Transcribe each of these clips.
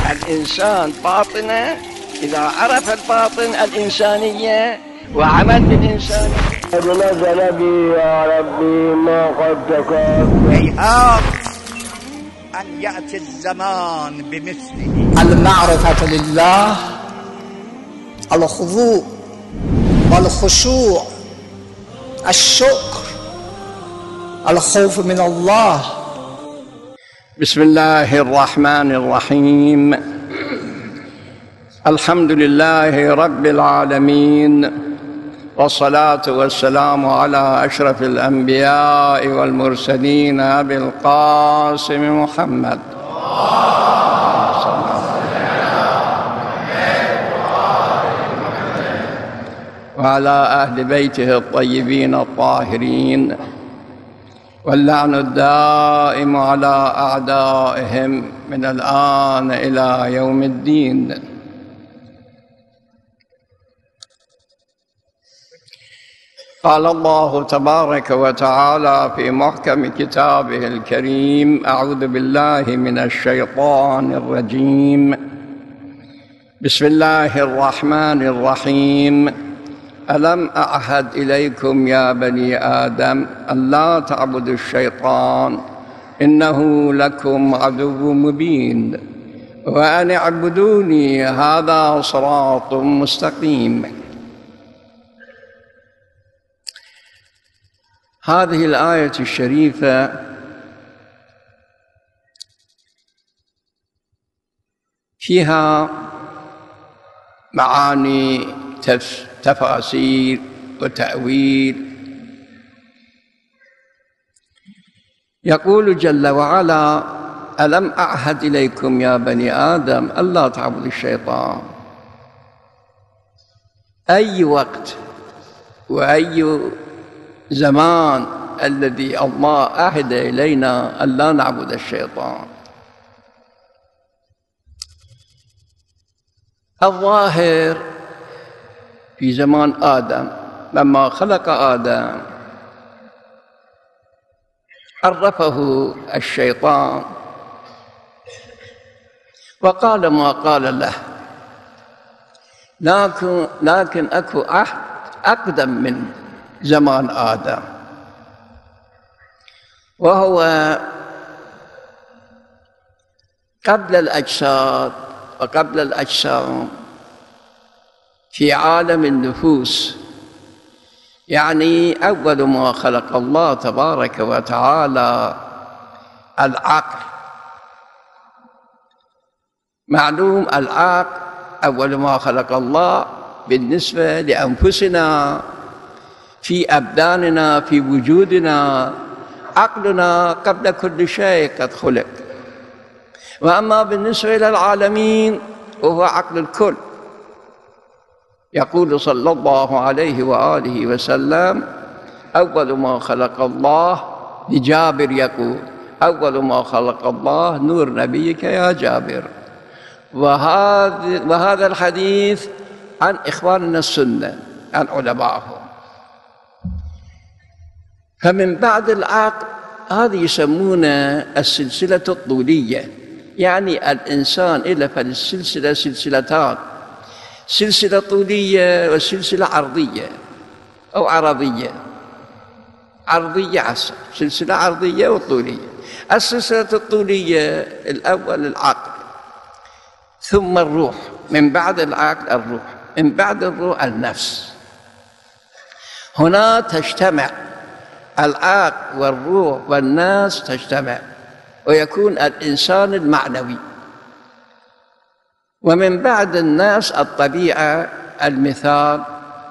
الإنسان باطنه إذا عرف الباطن الإنسانية وعمل بالإنسانية. نزل بي يا ربي ما قد تكاد. هيهات أن يأتي الزمان بمثله. المعرفة لله، الخضوع والخشوع، الشكر، الخوف من الله. بسم الله الرحمن الرحيم. الحمد لله رب العالمين، والصلاة والسلام على أشرف الأنبياء والمرسلين أبي القاسم محمد وعلى أهل بيته الطيبين الطاهرين، واللعن الدائم على أعدائهم من الآن إلى يوم الدين. قال الله تبارك وتعالى في محكم كتابه الكريم: أعوذ بالله من الشيطان الرجيم. بسم الله الرحمن الرحيم. ألم أعهد إليكم يا بني آدم أن لا تعبدوا الشيطان إنه لكم عدو مبين وأن اعبدوني هذا صراط مستقيم. هذه الآية الشريفة فيها معاني تفاسير وتأويل. يقول جل وعلا: ألم أعهد إليكم يا بني آدم ألا تعبدوا الشيطان. أي وقت وأي زمان الذي الله عهد إلينا ألا نعبد الشيطان؟ الظاهر في زمان آدم، لما خلق آدم عرفه الشيطان وقال ما قال له، لكن أكو عهد أقدم من زمان آدم، وهو قبل الأجساد وقبل الأجسام، في عالم النفوس. يعني أول ما خلق الله تبارك وتعالى العقل. معلوم العقل أول ما خلق الله بالنسبة لأنفسنا في أبداننا في وجودنا، عقلنا قبل كل شيء قد خلق. وأما بالنسبة إلى العالمين وهو عقل الكل. يقول صلى الله عليه وآله وسلم: أول ما خلق الله، لجابر يقول: أول ما خلق الله نور نبيك يا جابر. وهذا الحديث عن إخواننا السنة، عن علمائهم. فمن بعد العقل هذه يسمونها السلسلة الطولية. يعني الإنسان إلى فالسلسلة سلسلتان: سلسلة طولية وسلسلة عرضية أو عرضية. عرضية عصر، سلسلة عرضية وطولية. السلسلة الطولية الأول العقل، ثم الروح، من بعد العقل الروح، من بعد الروح النفس. هنا تجتمع العقل والروح والنفس، تجتمع ويكون الإنسان المعنوي. ومن بعد الناس الطبيعة، المثال،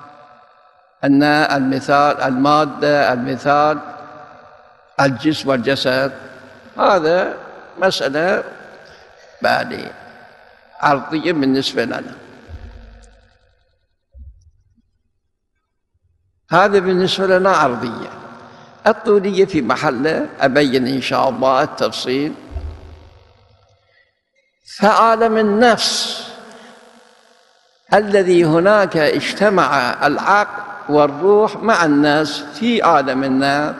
المادة، المثال، الجسم والجسد. هذا مسألة بالية عرضية بالنسبة لنا. هذا بالنسبة لنا عرضية. الطولية في محله أبين إن شاء الله التفصيل. فعالم النفس الذي هناك اجتمع العقل والروح مع الناس، في عالم النفس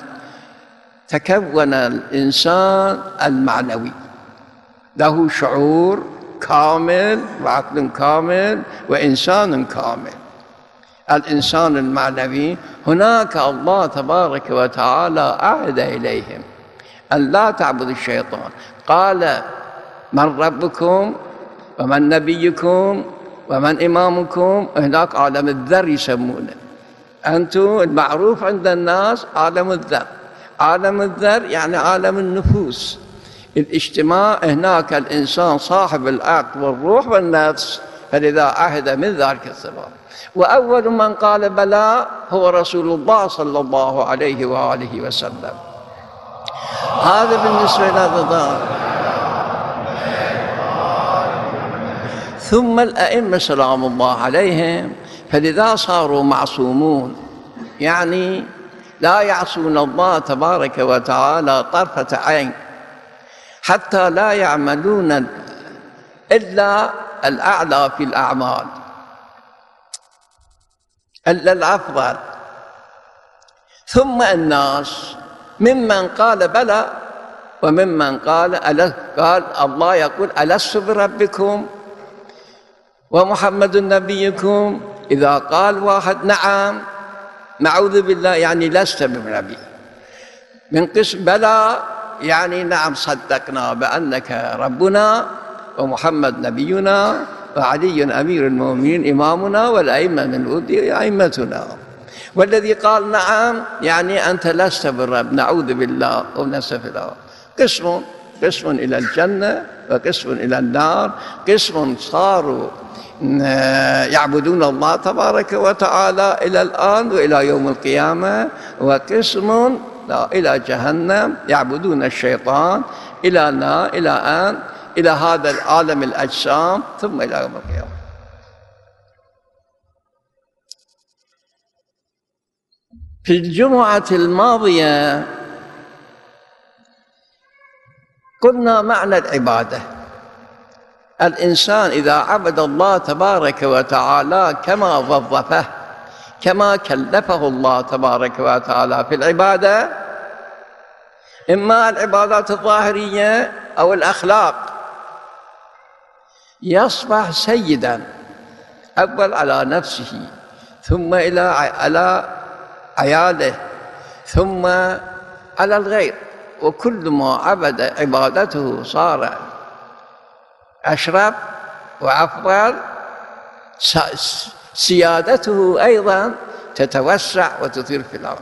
تكون الإنسان المعنوي، له شعور كامل وعقل كامل وإنسان كامل. الإنسان المعنوي هناك الله تبارك وتعالى أعد إليهم أن لا تعبدوا الشيطان. قال: من ربكم ومن نبيكم ومن إمامكم؟ هناك عالم الذر يسمونه. أنتم المعروف عند الناس عالم الذر. عالم الذر يعني عالم النفوس، الاجتماع هناك الإنسان صاحب العقل والروح والنفس، فلذا عهد من ذلك الصفات. وأول من قال بلى هو رسول الله صلى الله عليه وآله وسلم. هذا بالنسبة للضار. ثم الأئمة سلام الله عليهم، فلذا صاروا معصومون، يعني لا يعصون الله تبارك وتعالى طرفة عين، حتى لا يعملون إلا الأعلى في الأعمال، إلا الأفضل. ثم الناس ممن قال بلى وممن قال الله يقول: ألست بربكم ومحمد نبيكم؟ إذا قال واحد نعم نعوذ بالله يعني لست بنبي. من قسم بلى يعني نعم صدقنا بأنك ربنا ومحمد نبينا وعلي أمير المؤمنين إمامنا والأئمة من الهدى أئمتنا. والذي قال نعم يعني أنت لست بالرب، نعوذ بالله ونستغفر الله. قسم إلى الجنة وقسم إلى النار، قسم صاروا يعبدون الله تبارك وتعالى إلى الآن وإلى يوم القيامة، وقسم إلى جهنم يعبدون الشيطان إلى النار إلى أن إلى هذا العالم الأجسام ثم إلى يوم القيامة. في الجمعة الماضية قلنا معنى العبادة. الإنسان إذا عبد الله تبارك وتعالى كما وظفه، كما كلفه الله تبارك وتعالى في العبادة، إما العبادات الظاهرية أو الأخلاق، يصبح سيداً أول على نفسه، ثم على عياله، ثم على الغير. وكل ما عبد عبادته صار أشرف وأفضل، سيادته أيضا تتوسع وتطير في الأرض،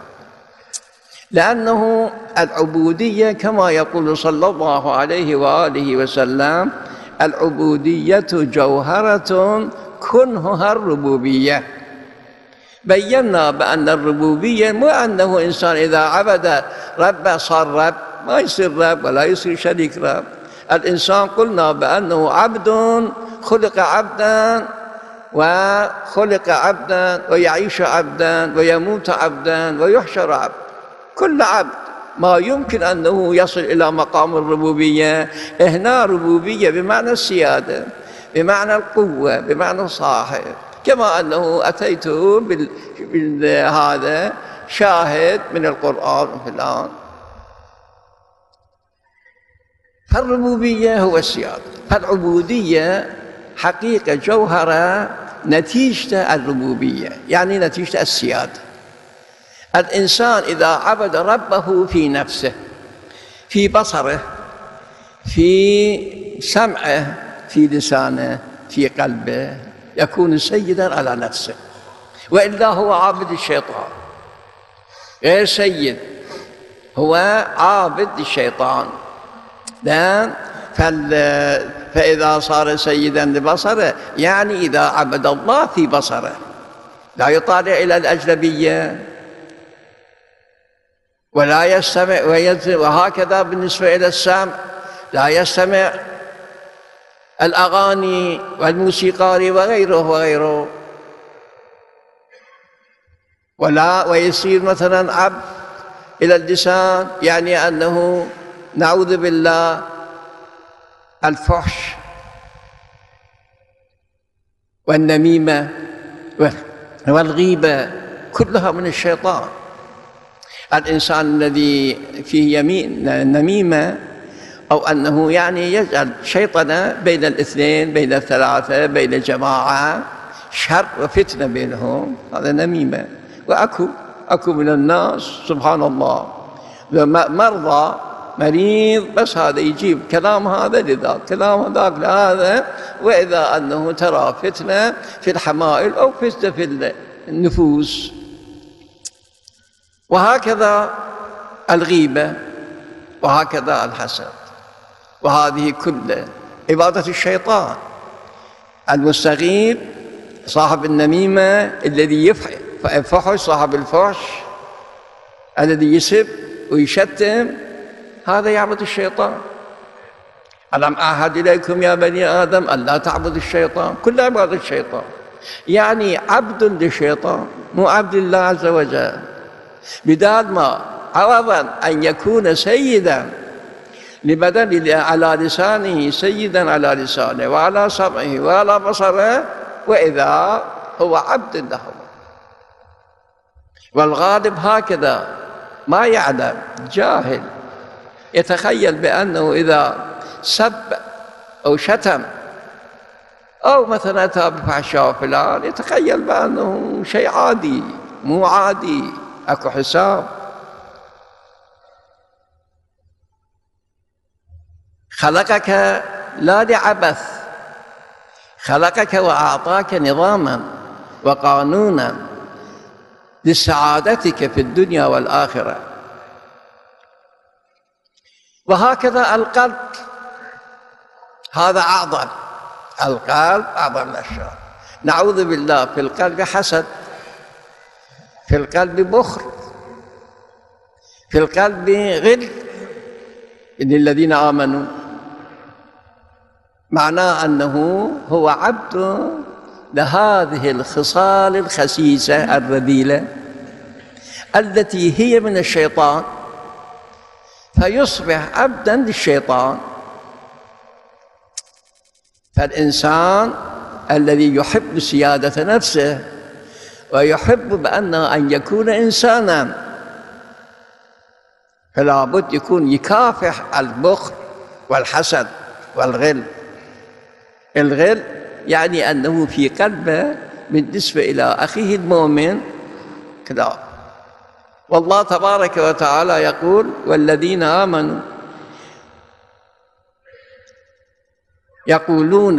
لأنه العبودية كما يقول صلى الله عليه وآله وسلم: العبودية جوهرة كنهها الربوبية. بينا بأن الربوبية مو أنه إنسان إذا عبد رب صار رب، ما يصير رب ولا يصير شريك رب. الإنسان قلنا بأنه عبد، خلق عبدا وخلق عبدا ويعيش عبدا ويموت عبدا ويحشر عبد. كل عبد ما يمكن أنه يصل إلى مقام الربوبية. هنا ربوبية بمعنى السيادة، بمعنى القوة، بمعنى صاحب، كما أنه أتيته بهذا شاهد من القرآن في الآن. فالربوبية هو السيادة، فالعبودية حقيقة جوهرة نتيجة الربوبية، يعني نتيجة السيادة. الإنسان إذا عبد ربه في نفسه، في بصره، في سمعه، في لسانه، في قلبه، يكون سيداً على نفسه. وإلا هو عابد الشيطان، غير سيد، هو عابد الشيطان. فإذا صار سيداً لبصره يعني إذا عبد الله في بصره، لا يطالع إلى الأجنبية ولا يستمع وهكذا بالنسبة إلى السمع، لا يستمع الأغاني والموسيقى وغيره، ويصير مثلا عبد إلى اللسان، يعني أنه نعوذ بالله الفحش والنميمة والغيبة كلها من الشيطان. الإنسان الذي فيه يمين نميمة أو أنه يعني يجعل شيطنة بين الاثنين، بين الثلاثة، بين الجماعة، شر وفتنة بينهم، هذا نميمة. وأكو من الناس سبحان الله مرضى مريض بس هذا يجيب كلام هذا لذاك، كلام هذاك لهذا، وإذا أنه ترى فتنة في الحمائل أو فتنة في النفوس. وهكذا الغيبة، وهكذا الحسد، وهذه كلها عبادة الشيطان. المستغيب صاحب النميمة الذي يفحش، صاحب الفحش الذي يسب ويشتم، هذا يعبد الشيطان. ألم أعهد إليكم يا بني آدم أن لا تعبدوا الشيطان، كل عبادة الشيطان، يعني عبد للشيطان مو عبد الله عز وجل. بدال ما عوضا أن يكون سيدا لبدن على لسانه، سيدا على لسانه وعلى سمعه وعلى بصره، وإذا هو عبد له. والغالب هكذا ما يعلم، جاهل، يتخيل بأنه إذا سب أو شتم أو مثلا أتى بفحشاء فلان، يتخيل بأنه شيء عادي، مو عادي، أكو حساب. خلقك لا لعبث، خلقك وأعطاك نظاما وقانونا لسعادتك في الدنيا والآخرة. وهكذا القلب، هذا أعظم، القلب أعظم الأشياء. نعوذ بالله، في القلب حسد، في القلب بخل، في القلب غل إن الذين آمنوا، معناه أنه هو عبد لهذه الخصال الخسيسة الرذيلة التي هي من الشيطان، فيصبح عبدا للشيطان. فالإنسان الذي يحب سيادة نفسه ويحب بأنه أن يكون إنسانا، فلا بد يكون يكافح البخل والحسد والغل. الغل يعني أنه في قلبه بالنسبة إلى أخيه المؤمن كذا. والله تبارك وتعالى يقول: والذين آمنوا يقولون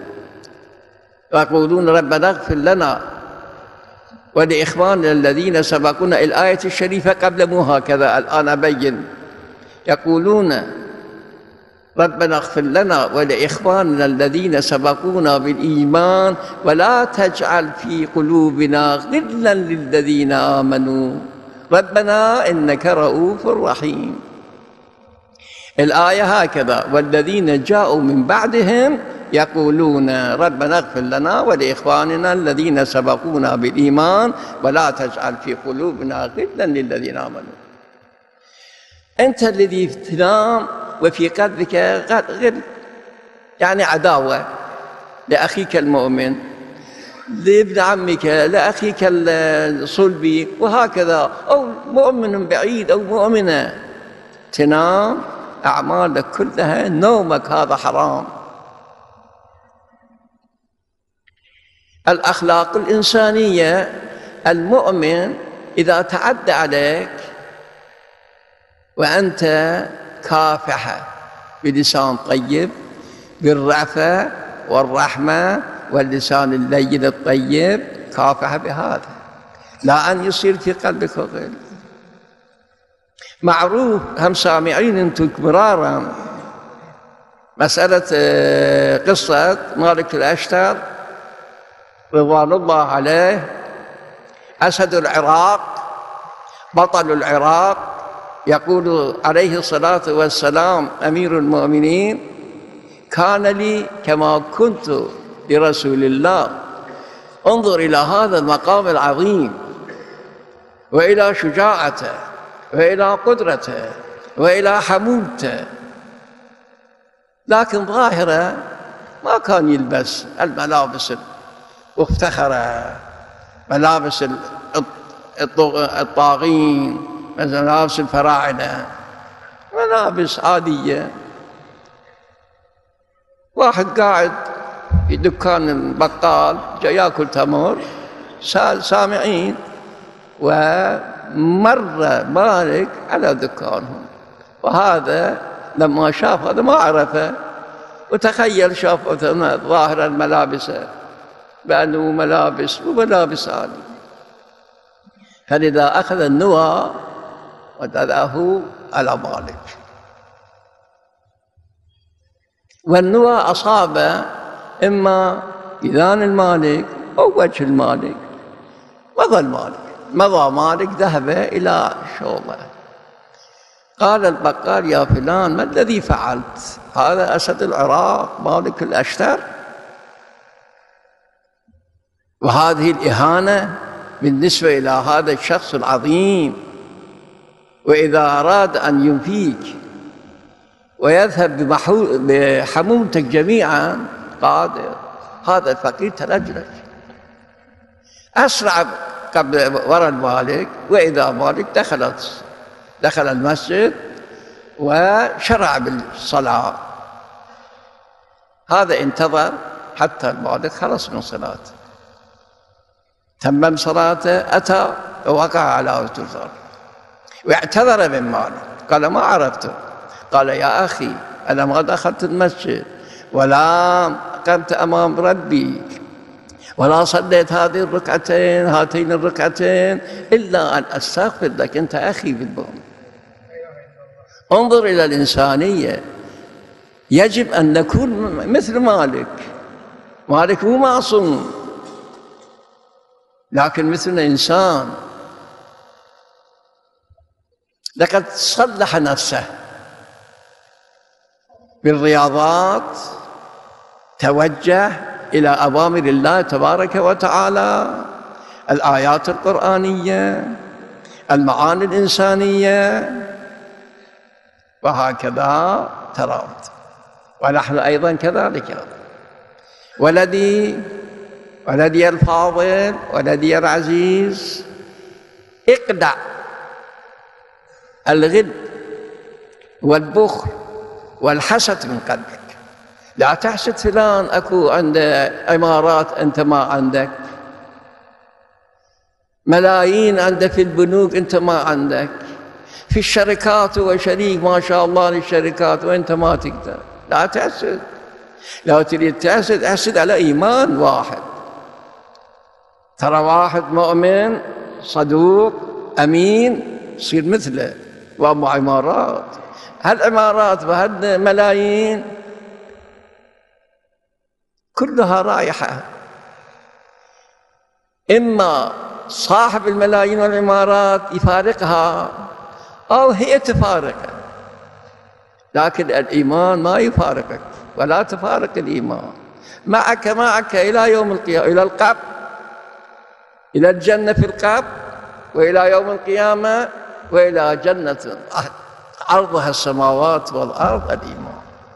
ربنا اغفر لنا ولإخواننا الذين سبقونا. الآية الشريفة قبل مو هكذا، الآن أبين. يقولون ربنا اغفر لنا ولإخواننا الذين سبقونا بالإيمان ولا تجعل في قلوبنا غلا للذين آمنوا ربنا إنك رؤوف رحيم. الآية هكذا: والذين جاءوا من بعدهم يقولون ربنا اغفر لنا ولإخواننا الذين سبقونا بالإيمان ولا تجعل في قلوبنا غلا للذين آمنوا. أنت الذي تنام وفي قلبك غل، يعني عداوة لأخيك المؤمن، لابن عمك، لأخيك الصلبي، وهكذا، أو مؤمن بعيد أو مؤمنة، تنام أعمالك كلها، نومك هذا حرام. الأخلاق الإنسانية، المؤمن إذا تعدى عليك وأنت كافحة بلسان طيب، بالرأفة والرحمة واللسان اللين الطيب، كافحة بهذا، لا أن يصير في قلبك غل. معروف، هم سامعين أنتم مرارا مسألة قصة مالك الأشتر رضوان الله عليه، أسد العراق، بطل العراق، يقول عليه الصلاة والسلام أمير المؤمنين: كان لي كما كنت لرسول الله. انظر إلى هذا المقام العظيم، وإلى شجاعته، وإلى قدرته، وإلى حمولته. لكن ظاهرة ما كان يلبس الملابس وافتخر، ملابس الطاغين، ملابس الفراعنة، ملابس عادية، واحد قاعد في دكان البقال جاي ياكل تمر، سامعين، ومر مالك على دكانهم، وهذا لما شاف هذا ما عرفه، وتخيل شاف ظاهر الملابس بأنه ملابس وملابس عالية، فلذا أخذ النوى ودلاه على مالك. والنوى أصاب إما إذان المالك أو وجه المالك. مضى مالك ذهب إلى شوبه، قال البقال: يا فلان ما الذي فعلت؟ هذا أسد العراق مالك الأشتر، وهذه الإهانة بالنسبة إلى هذا الشخص العظيم، وإذا أراد أن ينفيك ويذهب بحمومتك جميعا قادر. هذا الفقير تلجلج، أسرع قبل وراء المالك، وإذا مالك دخل المسجد وشرع بالصلاة. هذا انتظر حتى المالك خلص من صلاته، تمم صلاته، أتى ووقع على وجهه واعتذر من مالك، قال: ما عرفته. قال: يا أخي أنا ما دخلت المسجد ولا قمت أمام ربي ولا صليت هاتين الركعتين إلا أن أستغفر لك، أنت أخي بالبون. انظر إلى الإنسانية، يجب أن نكون مثل مالك. مالك مو معصوم، لكن مثلنا إنسان. لقد صلح نفسه بالرياضات، توجه إلى أوامر الله تبارك وتعالى، الآيات القرآنية، المعاني الإنسانية، وهكذا تراود. ونحن أيضا كذلك. ولدي الفاضل، ولدي العزيز، اقدع الغل والبخل والحسد من قلبك. لا تحسد فلان أكو عنده عمارات أنت ما عندك، ملايين عنده في البنوك أنت ما عندك، في الشركات هو شريك ما شاء الله للشركات وأنت ما تقدر. لا تحسد. لو تريد تحسد احسد على إيمان واحد. ترى واحد مؤمن صدوق أمين يصير مثله، وأما عمارات، هالعمارات وهالملايين كلها رايحة، إما صاحب الملايين والعمارات يفارقها أو هي تفارقه، لكن الإيمان ما يفارقك ولا تفارق الإيمان. معك إلى يوم القيامة، إلى القبر، إلى الجنة في القبر، وإلى يوم القيامة، وإلى جنة عرضها السماوات والأرض، الإيمان.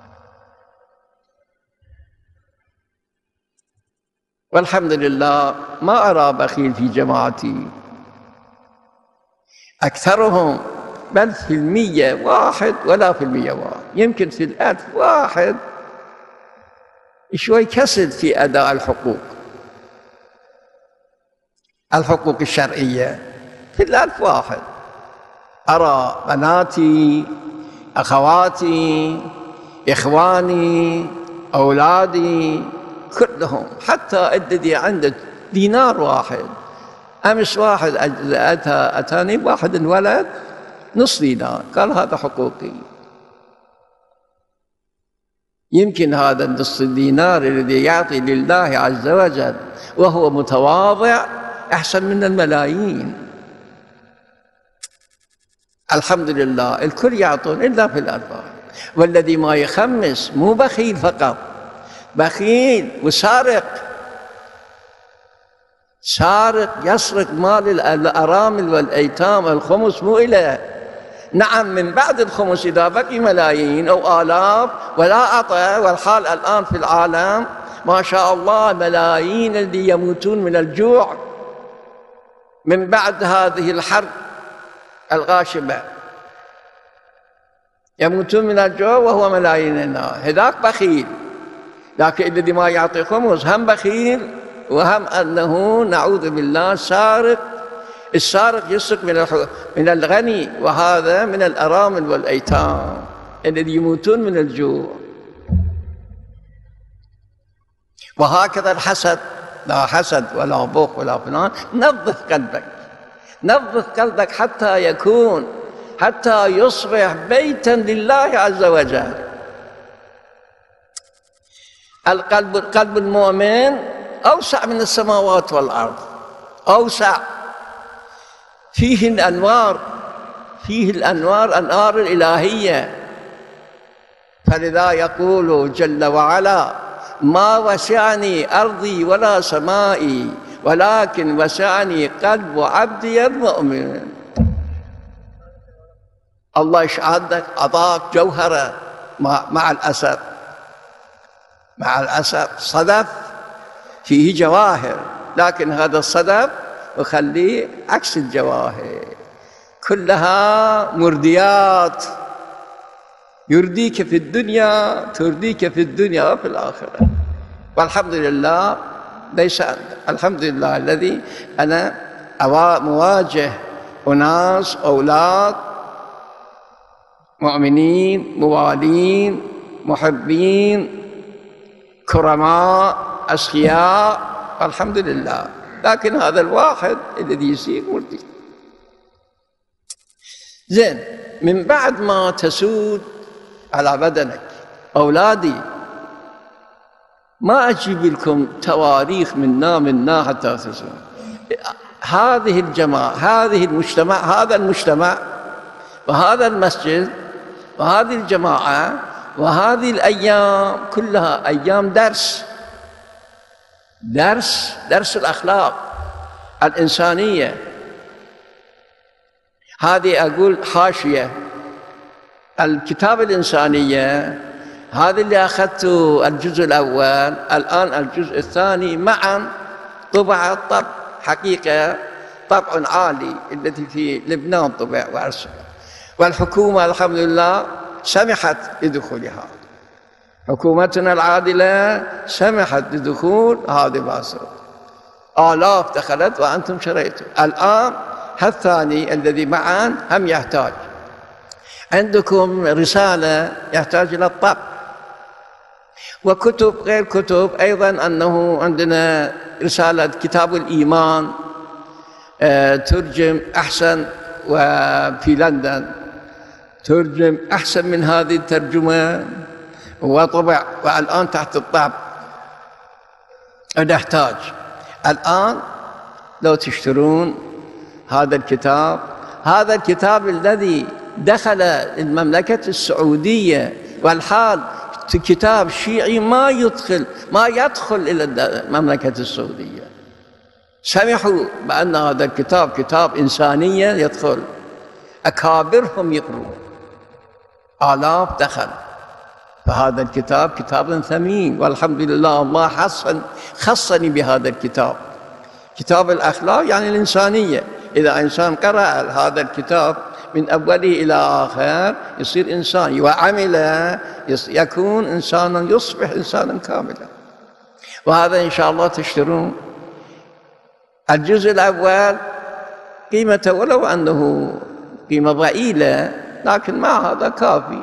والحمد لله ما أرى بخيل في جماعتي، أكثرهم بل في 100 واحد ولا في 100 واحد، يمكن في 1000 واحد شوي كسل في أداء الحقوق الشرعية. في 1000 واحد أرى بناتي، أخواتي، إخواني، أولادي كلهم، حتى الذي عنده دينار واحد. أمس واحد أتاني واحد الولد نصف دينار، قال: هذا حقوقي. يمكن هذا النصف الدينار الذي يعطي لله عز وجل وهو متواضع أحسن من الملايين. الحمد لله الكل يعطون إلا في الأربعة. والذي ما يخمس مو بخيل فقط، بخيل وسارق، يسرق مال الأرامل والأيتام. الخمس مو إله، نعم من بعد الخمس إذا بقي ملايين أو آلاف ولا أعطى. والحال الآن في العالم ما شاء الله ملايين الذي يموتون من الجوع من بعد هذه الحرب الغاشمة، يموتون من الجوع وهو ملايين الناس. هذاك بخيل لكن الذي ما يعطي خمس هم بخيل، وهم أنه نعوذ بالله سارق. السارق يسرق من الغني، وهذا من الأرامل والأيتام الذي يموتون من الجوع. وهكذا الحسد، لا حسد ولا بخل ولا فلان. نظف قلبك، نظف قلبك حتى يصبح بيتا لله عز وجل. قلب المؤمن أوسع من السماوات والأرض، أوسع، فيه الأنوار أنوار الإلهية. فلذا يقول جل وعلا: ما وسعني أرضي ولا سمائي ولكن وسعني قلب عبدي المؤمن. الله يشهدك، أعطاك جوهرة. مع الأسف صدف فيه جواهر، لكن هذا الصدف وخليه عكس الجواهر، كلها مرديات، يرديك في الدنيا، ترديك في الدنيا وفي الآخرة. والحمد لله، ليس الحمد لله الذي أنا مواجه أناس أولاد مؤمنين موالين محبين كرماء أسخياء، الحمد لله. لكن هذا الواحد الذي يصير مرضي. زين، من بعد ما تسود على بدنك أولادي، ما أجيب لكم تواريخ منا حتى تسود. هذه الجماعة، هذه المجتمع، هذا المجتمع وهذا المسجد وهذه الجماعة وهذه الأيام كلها أيام درس الأخلاق الإنسانية. هذه أقول حاشية، الكتاب الإنسانية هذا اللي أخذته الجزء الأول، الآن الجزء الثاني معا طبع حقيقة طبع عالي التي في لبنان طبع وأرسل، والحكومة الحمد لله سمحت بدخولها. حكومتنا العادلة سمحت بدخول هذه الباصرة، آلاف دخلت وأنتم شريتوا. الآن الثاني الذي معا هم يحتاج، عندكم رسالة يحتاج إلى الطبع، وكتب غير كتب أيضا. أنه عندنا رسالة كتاب الإيمان ترجم أحسن، وفي لندن ترجم أحسن من هذه الترجمة وطبع، والآن تحت الطبع. نحتاج الآن لو تشترون هذا الكتاب الذي دخل المملكة السعودية، والحال كتاب شيعي ما يدخل إلى المملكة السعودية. سمحوا بأن هذا الكتاب كتاب إنسانية يدخل، أكابرهم يقرون، آلاف دخل. فهذا الكتاب كتاب ثمين، والحمد لله الله خصني بهذا الكتاب، كتاب الأخلاق يعني الإنسانية. إذا إنسان قرأ هذا الكتاب من أوله إلى آخر يصير إنسان، وعمل يكون إنسانا، يصبح إنسانا كاملا. وهذا إن شاء الله تشترون الجزء الأول قيمته، ولو أنه قيمة ضئيلة، لكن مع هذا كافي.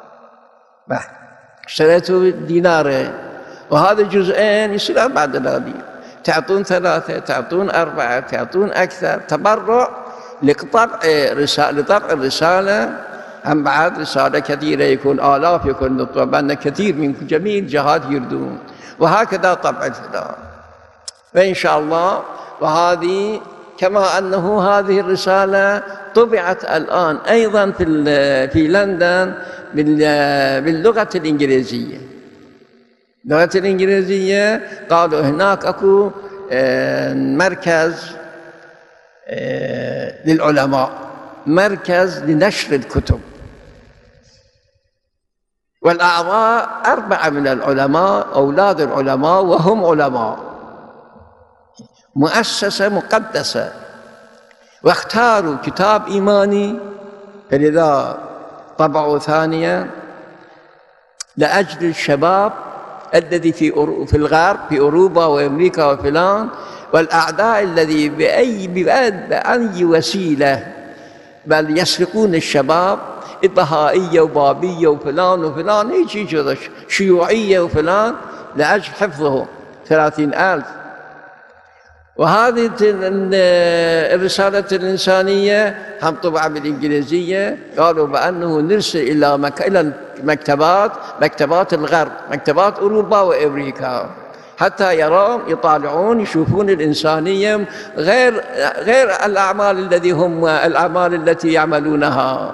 اشتريته دينارين، وهذا جزئين يصير 4 دنانير. تعطون 3، تعطون 4، تعطون أكثر، تبرع لطبع الرسالة. هم بعد رسالة كثيرة، يكون آلاف، يكون نطبع، أن كثير من جميع الجهات يردون، وهكذا طبع الفلان. فإن شاء الله، وهذه كما أنه هذه الرسالة طبعت الآن أيضا في لندن باللغة الإنجليزية. اللغة الإنجليزية قالوا هناك أكو مركز للعلماء، مركز لنشر الكتب، والأعضاء 4 من العلماء، أولاد العلماء وهم علماء، مؤسسة مقدسة، واختاروا كتاب إيماني. فلذا طبعوا ثانيا لأجل الشباب الذي في الغرب، في أوروبا وأمريكا وفلان، والأعداء الذي بأي وسيلة بل يسرقون الشباب، البهائية وبابية وفلان وفلان، يجي شيوعية وفلان لأجل حفظهم 30,000. وهذه الرسالة الإنسانية هم طبعا بالإنجليزية، قالوا بأنه نرسل إلى مكتبات الغرب، مكتبات أوروبا وأمريكا، حتى يرون يطالعون يشوفون الإنسانية غير الأعمال التي يعملونها.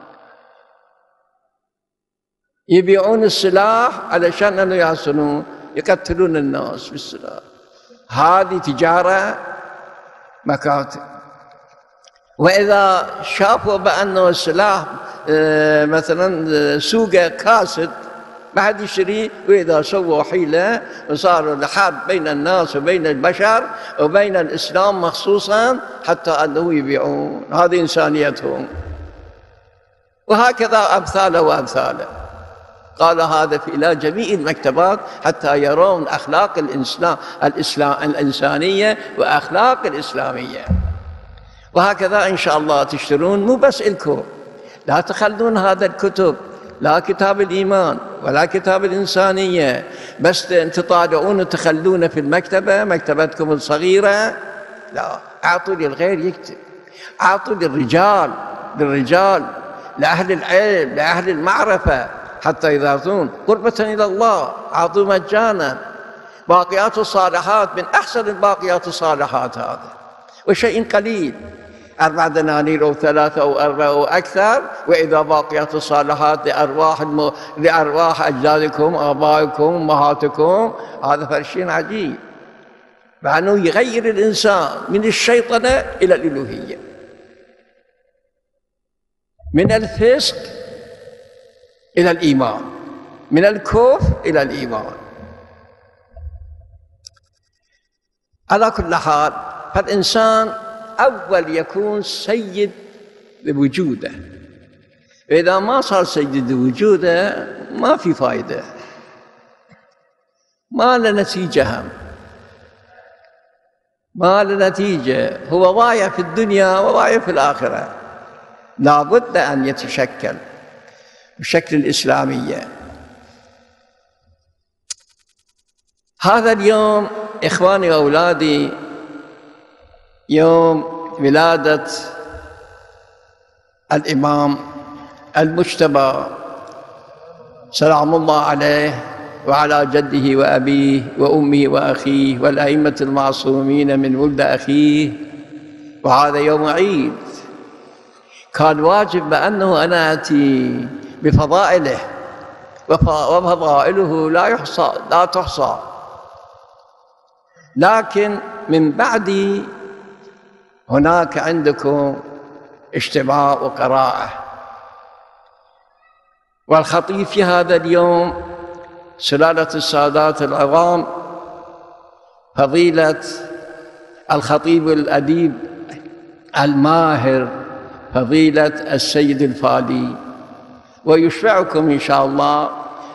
يبيعون السلاح علشان أنه يحسنون، يقتلون الناس بالسلاح. هذه تجارة مكاتب. وإذا شافوا بأنه السلاح مثلا سوقه كاسد ما حد يشتري، وإذا سووا حيلة وصاروا لحرب بين الناس وبين البشر وبين الإسلام مخصوصا حتى أنه يبيعون. هذه إنسانيتهم. وهكذا أمثاله وأمثاله. قال هذا إلى جميع المكتبات حتى يرون أخلاق الإنسانية وأخلاق الإسلامية. وهكذا إن شاء الله تشترون، مو بس إلكم، لا تخلون هذا الكتب، لا كتاب الإيمان ولا كتاب الإنسانية بس تطالعون وتخلون في المكتبة، مكتبتكم الصغيرة. لا، أعطوا للغير يكتب، أعطوا للرجال، لأهل العلم، لأهل المعرفة، حتى إذا يأتون قربة إلى الله أعطوا مجانا. باقيات الصالحات من أحسن الباقيات الصالحات هذا، وشيء قليل، 4 دنانير أو 3 أو 4 أو أكثر. وإذا باقيات الصالحات لأرواح أجدادكم، آبائكم، أمهاتكم، هذا فرشين عجيب، بأنه يغير الإنسان من الشيطنة إلى الإلوهية، من الفسق إلى الإيمان، من الكفر إلى الإيمان. على كل حال، فالإنسان أول يكون سيد بوجوده، وإذا ما صار سيد بوجوده ما في فائدة، ما له نتيجة، ما له نتيجة، هو ضايع في الدنيا وضايع في الآخرة. لا بد أن يتشكل بشكل الإسلامية. هذا اليوم إخواني وأولادي يوم ولادة الإمام المجتبى سلام الله عليه، وعلى جده وأبيه وأمه وأخيه والأئمة المعصومين من ولد أخيه. وهذا يوم عيد، كان واجب بأنه أنا آتي بفضائله، وفضائله لا تحصى. لكن من بعد هناك عندكم اجتماع وقراءة، والخطيب في هذا اليوم سلالة السادات العظام فضيلة الخطيب الأديب الماهر فضيلة السيد الفالي، ويشفعكم إن شاء الله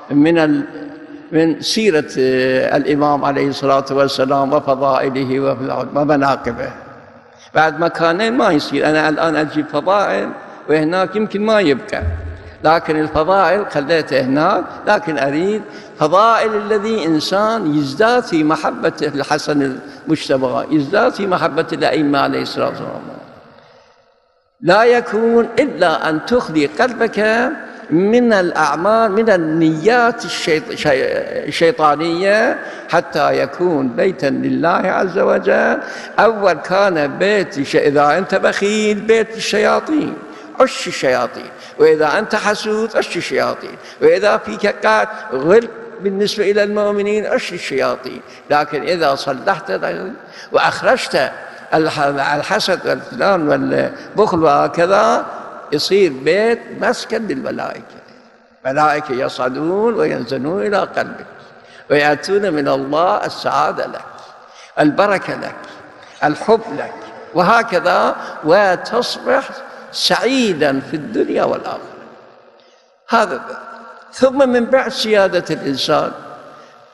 من سيرة الإمام عليه الصلاة والسلام وفضائله ومناقبه. بعد مكانين ما يصير، أنا الآن أجيب فضائل وهناك يمكن ما يبقى، لكن الفضائل خليته هناك، لكن أريد فضائل الذي إنسان يزداد في محبة الحسن المجتبى، يزداد في محبة الأئمة عليه الصلاة والسلام. لا يكون إلا أن تخلي قلبك من الأعمال، من النيات الشيطانية، حتى يكون بيتا لله عز وجل. أول كان بيت إذا أنت بخيل بيت الشياطين، عش الشياطين، وإذا أنت حسود عش الشياطين، وإذا فيك قاعد غل بالنسبة إلى المؤمنين عش الشياطين. لكن إذا صلحت وأخرجت الحسد والفلان والبخل وهكذا، يصير بيت مسكن للملائكة. ملائكة يصعدون وينزلون إلى قلبك ويأتون من الله السعادة لك، البركة لك، الحب لك، وهكذا، وتصبح سعيدا في الدنيا والآخرة. هذا ثم من بعد سيادة الإنسان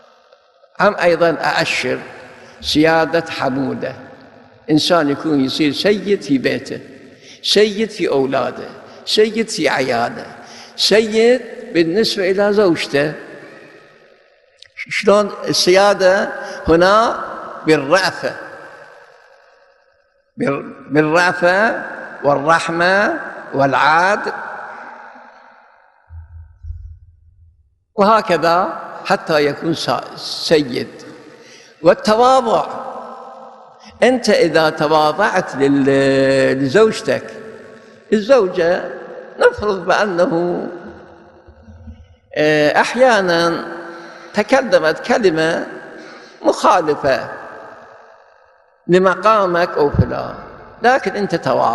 هم أيضا أأشر سيادة حمودة، إنسان يكون يصير سيد في بيته، سيد في أولاده، سيد في عياله، سيد بالنسبة إلى زوجته. شلون السيادة هنا؟ بالرأفة والرحمة والعدل، وهكذا حتى يكون سيد. والتواضع، أنت إذا تواضعت لزوجتك، الزوجة نفرض بأنه أحيانا تكلمت كلمة مخالفة لمقامك أو فلان، لكن أنت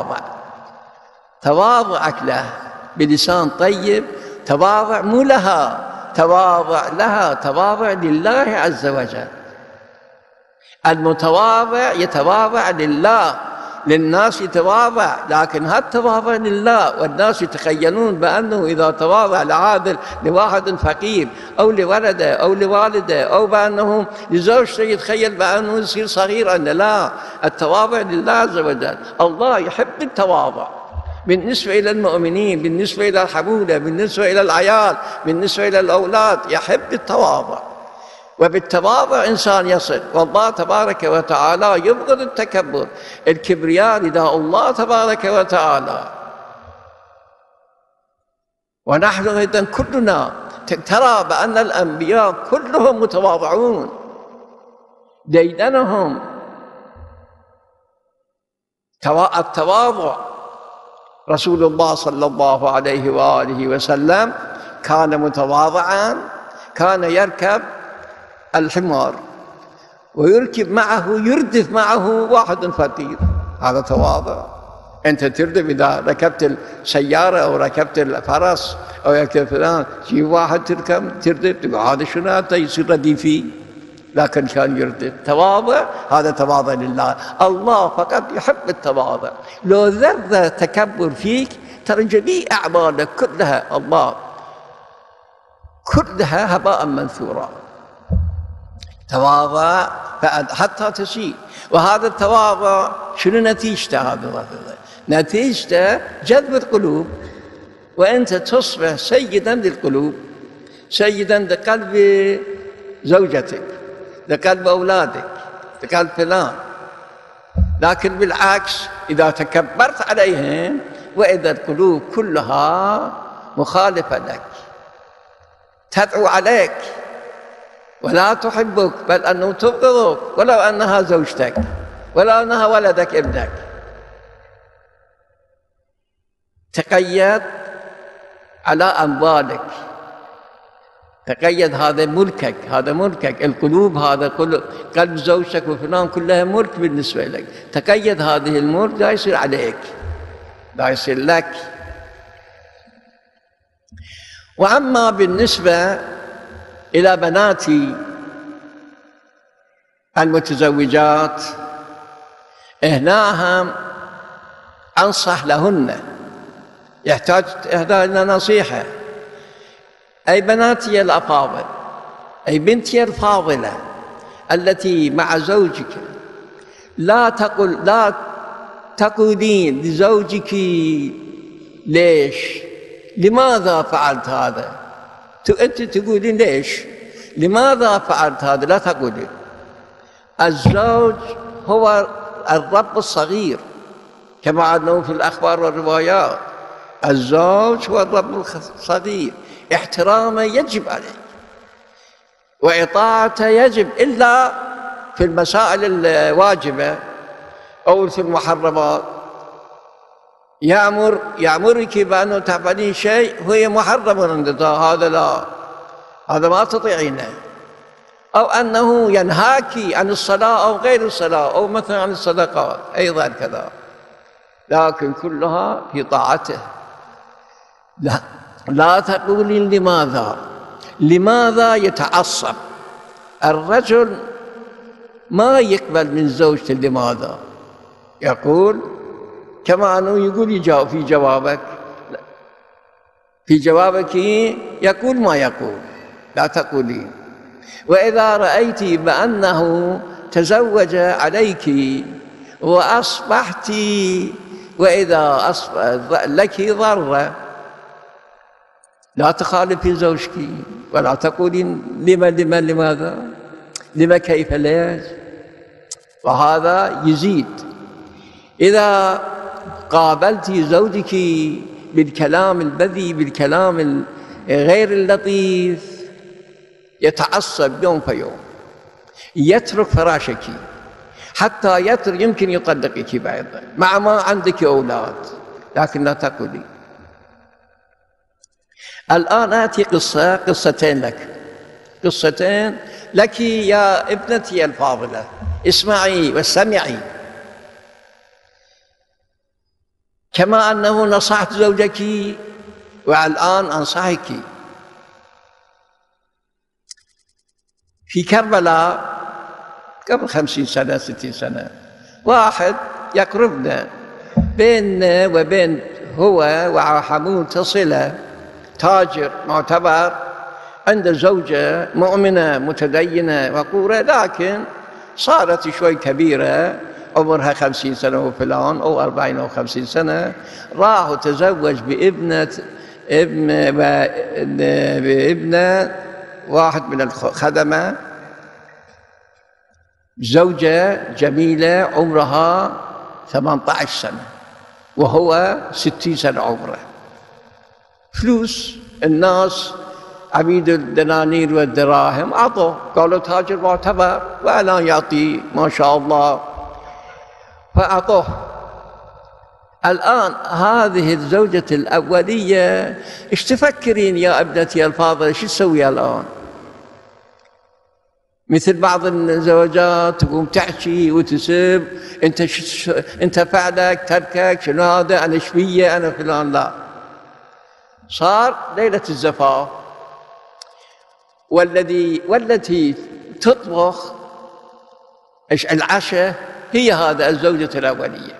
تواضعك له بلسان طيب، تواضع مو لها، تواضع لها، تواضع لله عز وجل. المتواضع يتواضع لله، للناس يتواضع، لكن هالتواضع لله، والناس يتخيلون بأنه إذا تواضع لعادل لواحد فقير أو لولده أو لوالده أو بأنه لزوجته يتخيل بأنه يصير صغيرا. لا، التواضع لله عز وجل. الله يحب التواضع بالنسبة إلى المؤمنين، بالنسبة إلى الحمولة، بالنسبة إلى العيال، بالنسبة إلى الأولاد، يحب التواضع، وبالتواضع إنسان يصل. والله تبارك وتعالى يبغض التكبر، الكبرياء رداء الله تبارك وتعالى. ونحن أيضا كلنا ترى بأن الأنبياء كلهم متواضعون، ديدنهم التواضع. رسول الله صلى الله عليه وآله وسلم كان متواضعا، كان يركب الحمار ويركب معه، يردف معه واحد فقير، هذا تواضع. أنت تردف إذا ركبت السيارة أو ركبت الفرس أو ركبت فلان، تجيب واحد تردف، تقول هذا شنو هذا يصير رديفي، لكن كان يردف. تواضع، هذا تواضع لله. الله فقط يحب التواضع. لو ذرة تكبر فيك ترى جميع أعمالك كلها الله كلها هباء منثورا. تواضع حتى تسيء. وهذا التواضع شنو نتيجته؟ هذا نتيجته جذب القلوب، وأنت تصبح سيدا للقلوب، سيدا لقلب زوجتك، لقلب أولادك، لقلب فلان. لكن بالعكس إذا تكبرت عليهم وإذا القلوب كلها مخالفة لك، تدعو عليك ولا تحبك، بل أنه تبغضك، ولو أنها زوجتك، ولو أنها ولدك ابنك. تقيد على أموالك، تقيد، هذا ملكك، هذا ملكك. القلوب، هذا قلب زوجتك وفلان كلها ملك بالنسبة لك. تقيد هذه الملك، لا يصير عليك، لا يصير لك. وأما بالنسبة إلى بناتي المتزوجات، هناهم أنصح لهن، يحتاج إلى نصيحة. أي بناتي الأفاضل، أي بنتي الفاضلة التي مع زوجك، لا تقولين لزوجك ليش، لماذا فعلت هذا. أنت تقولين ليش، لماذا فعلت هذا، لا تقولين. الزوج هو الرب الصغير، كما أنه في الأخبار والروايات الزوج هو الرب الصغير. احترامه يجب عليه وإطاعته يجب، إلا في المسائل الواجبة أو في المحرمات. يأمرك بأنه تفعلين شيء هو محرم عند الله، هذا لا، هذا ما تطيعينه. أو أنه ينهاك عن الصلاة أو غير الصلاة، أو مثلا عن الصدقات أيضا كذا، لكن كلها في طاعته. لا تقولين لماذا يتعصب الرجل، ما يقبل من زوجته لماذا، يقول كما أنه يقول يجاوب في جوابك يقول ما يقول. لا تقولين وإذا رأيت بأنه تزوج عليك وأصبحت، وإذا لك ضرة، لا تخالفي زوجك ولا تقولين لماذا، لما، كيف، ليش. وهذا يزيد. إذا قابلت زوجك بالكلام البذيء، بالكلام غير اللطيف، يتعصب يوم فيوم، يترك فراشك، حتى يمكن يطلقك بعضا مع ما عندك أولاد، لكن لا تقولي. الآن آتي قصتين لك، قصتين لك يا ابنتي الفاضلة، اسمعي واستمعي. كما أنه نصحت زوجك، والآن أنصحك. في كربلاء قبل 50 سنة 60 سنة، واحد يقربنا، بيننا وبين هو وحمود صلة، تاجر معتبر، عنده زوجة مؤمنة متدينة وقورة، لكن صارت شوي كبيرة، عمرها 50 سنة وفلان، أو 40 أو 50 سنة، راح وتزوج بابنة واحد من الخدمة، زوجة جميلة عمرها 18 سنة، وهو 60 سنة عمره. فلوس الناس عبيد الدنانير والدراهم أعطوا، قالوا تاجر معتبر والآن يعطي ما شاء الله، فأعطوه. الآن هذه الزوجة الأولية، إيش تفكرين يا ابنتي الفاضلة، شو تسوي الآن؟ مثل بعض الزوجات تقوم تحكي وتسب، انت فعلك تركك شنو هذا، انا شويه، انا فلان. لا، صار ليله الزفاف، والتي تطبخ العشاء هي هذا الزوجة الأولية.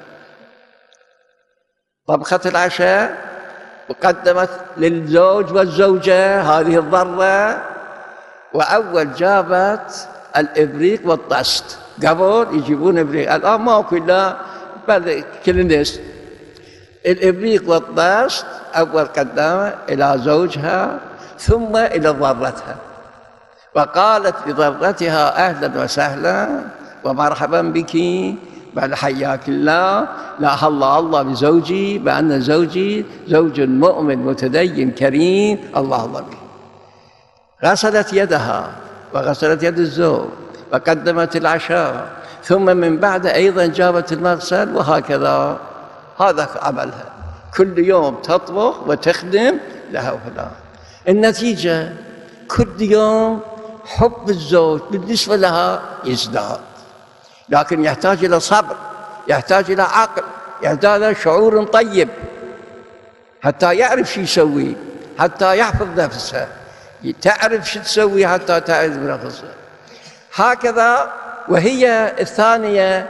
طبخت العشاء وقدمت للزوج والزوجة هذه الضرة، وأول جابت الإبريق والطست، قبل يجيبون إبريق، الآن ماكو إلا كل الناس. الإبريق والطست أول قدمها إلى زوجها، ثم إلى ضرتها، وقالت لضرتها أهلا وسهلا ومرحبا بك، بل حياك الله، لا الله بزوجي، بأن زوجي زوج مؤمن متدين كريم، الله به. غسلت يدها وغسلت يد الزوج وقدمت العشاء، ثم من بعد أيضا جابت المغسل، وهكذا هذا عملها، كل يوم تطبخ وتخدم لها وفلان. النتيجة كل يوم حب الزوج بالنسبة لها يزداد، لكن يحتاج إلى صبر، يحتاج إلى عقل، يحتاج إلى شعور طيب حتى يعرف شو يسوي، حتى يحفظ نفسه، تعرف شو تسوي حتى تعرف نفسه. هكذا. وهي الثانية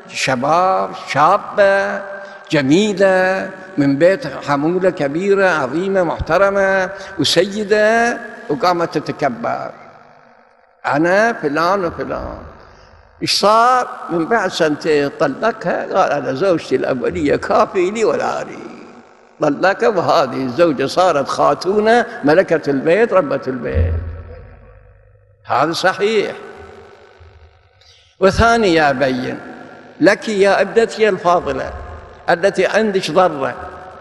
شابة جميلة من بيت حمولة كبيرة عظيمة محترمة وسيدة، وقامت تتكبر، أنا فلان وفلان. إيش صار؟ من بعد سنتين طلقها، قال أنا زوجتي الأولية كافي لي ولا أريد، طلقها، وهذه الزوجة صارت خاتونة ملكة البيت ربة البيت. هذا صحيح. وثانية أبين لك يا ابنتي الفاضلة التي عندك ضرة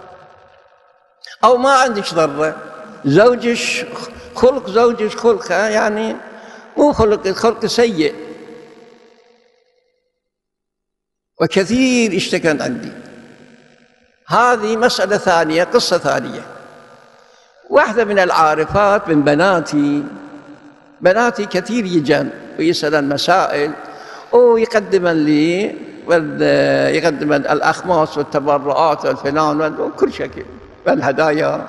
أو ما عندك ضرة، زوجك خلق يعني مو خلق سيء، وكثير اشتكت عندي. هذه مسألة ثانية، قصة ثانية. واحدة من العارفات من بناتي كثير يجن ويسأل مسائل، ويقدمن لي يقدمن الأخماس والتبرعات والفلان وكل شكل والهدايا.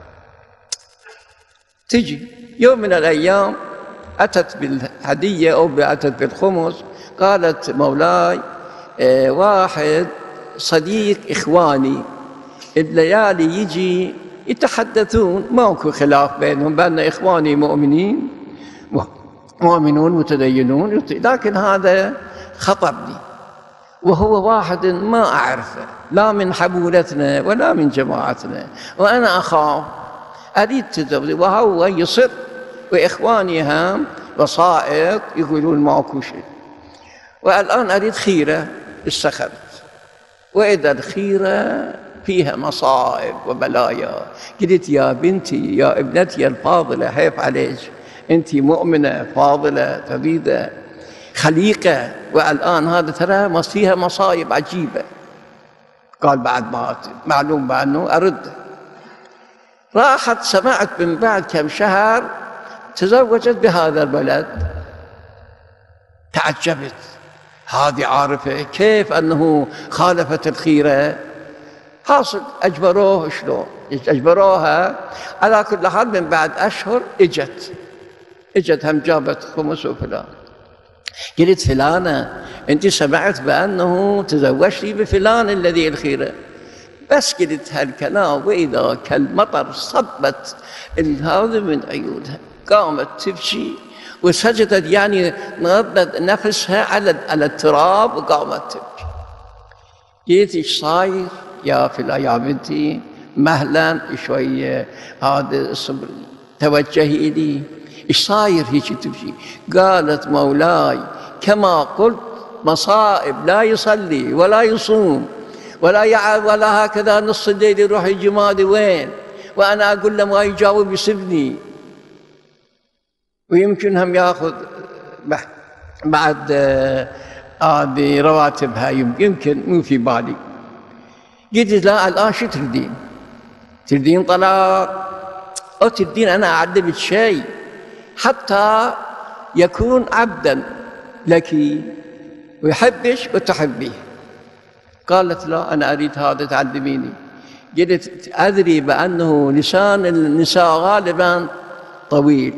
تجي يوم من الأيام أتت بالهدية أو أتت بالخمس، قالت مولاي واحد صديق إخواني الليالي يجي يتحدثون، ماكو خلاف بينهم، بأن إخواني مؤمنين مؤمنون متدينون، لكن هذا خطبني، وهو واحد ما أعرفه لا من حمولتنا ولا من جماعتنا، وأنا أخاف أريد تزوج، وهو يصر، وإخواني هم وسائط يقولون ماكو شيء، والآن أريد خيرة استخرت، وإذا الخيرة فيها مصائب وبلايا. قلت يا بنتي يا ابنتي الفاضلة، حيف عليك، أنت مؤمنة فاضلة فريدة خليقة، والآن هذا ترى فيها مصايب عجيبة. قال بعد ما معلوم بأنه أرد. راحت سمعت من بعد كم شهر تزوجت بهذا البلد، تعجبت، هذه عارفة كيف أنه خالفت الخيرة. حاصل أجبروه، شلون أجبروها؟ على كل حال من بعد أشهر إجت هم جابت خمس وفلان. قلت فلانة أنت سمعت بأنه تزوجتي بفلان الذي الخيرة؟ بس قلت هالكلام وإذا كالمطر صبت هذا من عيونها، قامت تبكي وسجدت، يعني نغضت نفسها على التراب وقامت تبكي. قلت إيش صاير يا فلان يا بنتي؟ مهلا شوية، هذا الصبر، توجهي إلي، إيش صاير هيك تبكي؟ قالت مولاي كما قلت مصائب، لا يصلي ولا يصوم ولا هكذا نص الليل يروح الجمادي وين، وأنا أقول له ما يجاوب يسبني، ويمكن هم ياخذ بعد هذه رواتبها، يمكن مو في بالي. قلت لا الآن شو تردين؟ تردين طلاق أو تردين أنا أعلمك شيء حتى يكون عبدا لك ويحبش وتحبيه؟ قالت لا أنا أريد هذا تعلميني. قلت أدري بأنه لسان النساء غالبا طويل،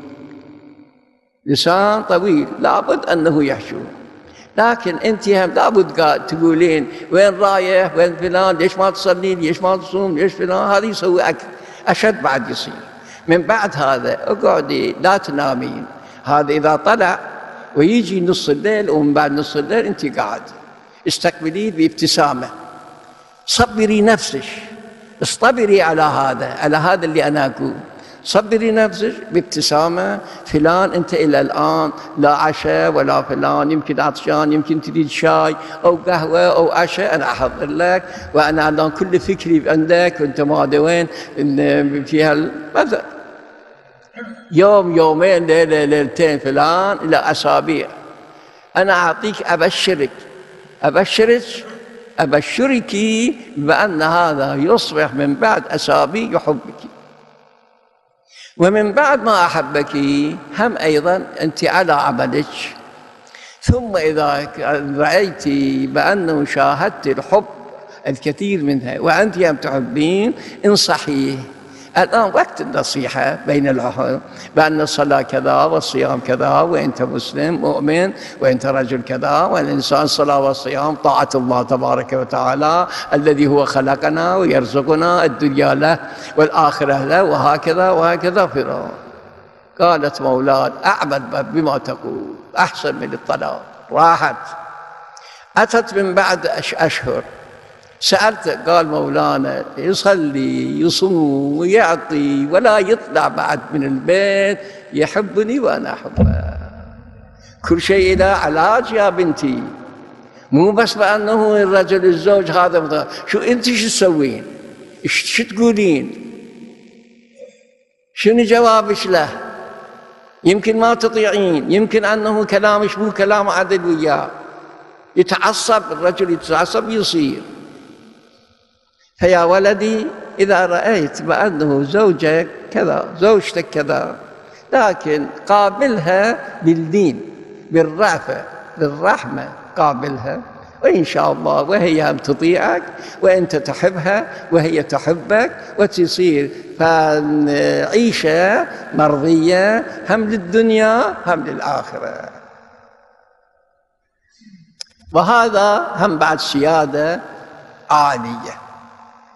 لسان طويل لابد أنه يحشون، لكن أنت هم لابد تقولين وين رايح وين فلان، ليش ما تصلين، ليش ما تصوم، ليش فلان، هذا يسوي أشد بعد يصير. من بعد هذا اقعدي لا تنامين، هذا إذا طلع ويجي نص الليل، ومن بعد نص الليل أنت قاعد استقبليه بابتسامة، صبري نفسك، اصطبري على هذا اللي أنا أقول، صبري نفسك بابتسامة. فلان أنت إلى الآن لا عشاء ولا فلان، يمكن عطشان، يمكن تريد شاي أو قهوة أو عشاء، أنا أحضر لك، وأنا الآن كل فكري عندك، وأنت ما أدري وين فيها مثلا يوم يومين ليلة ليلتين فلان إلى أسابيع. أنا أعطيك أبشرك بأن هذا يصبح من بعد أسابيع يحبك، ومن بعد ما أحبك هم أيضا أنت على عملك. ثم إذا رأيت بأنه شاهدت الحب الكثير منها وأنت هم تحبين، انصحيه. الآن وقت النصيحة بين الأخوة بأن الصلاة كذا والصيام كذا، وأنت مسلم مؤمن، وأنت رجل كذا، والإنسان الصلاة والصيام طاعة الله تبارك وتعالى الذي هو خلقنا ويرزقنا الدنيا له والآخرة له، وهكذا وهكذا فرعون. قالت مولاد أعبد بما تقول أحسن من الطلاق. راحت، أتت من بعد أشهر، سألت، قال مولانا يصلي يصوم ويعطي ولا يطلع بعد من البيت، يحبني وأنا أحبه. كل شيء له علاج يا بنتي، مو بس بأنه الرجل الزوج هذا. شو أنت شو تسوين؟ شو تقولين؟ شنو جوابك له؟ يمكن ما تطيعين، يمكن أنه كلامك مو كلام عدل وياه، يتعصب الرجل، يتعصب يصير. فيا ولدي إذا رأيت بأنه زوجك كذا زوجتك كذا، لكن قابلها بالدين بالرأفة بالرحمة، قابلها، وإن شاء الله وهي هم تطيعك، وأنت تحبها وهي تحبك، وتصير فعيشة مرضية هم للدنيا هم للآخرة. وهذا هم بعد سيادة عالية.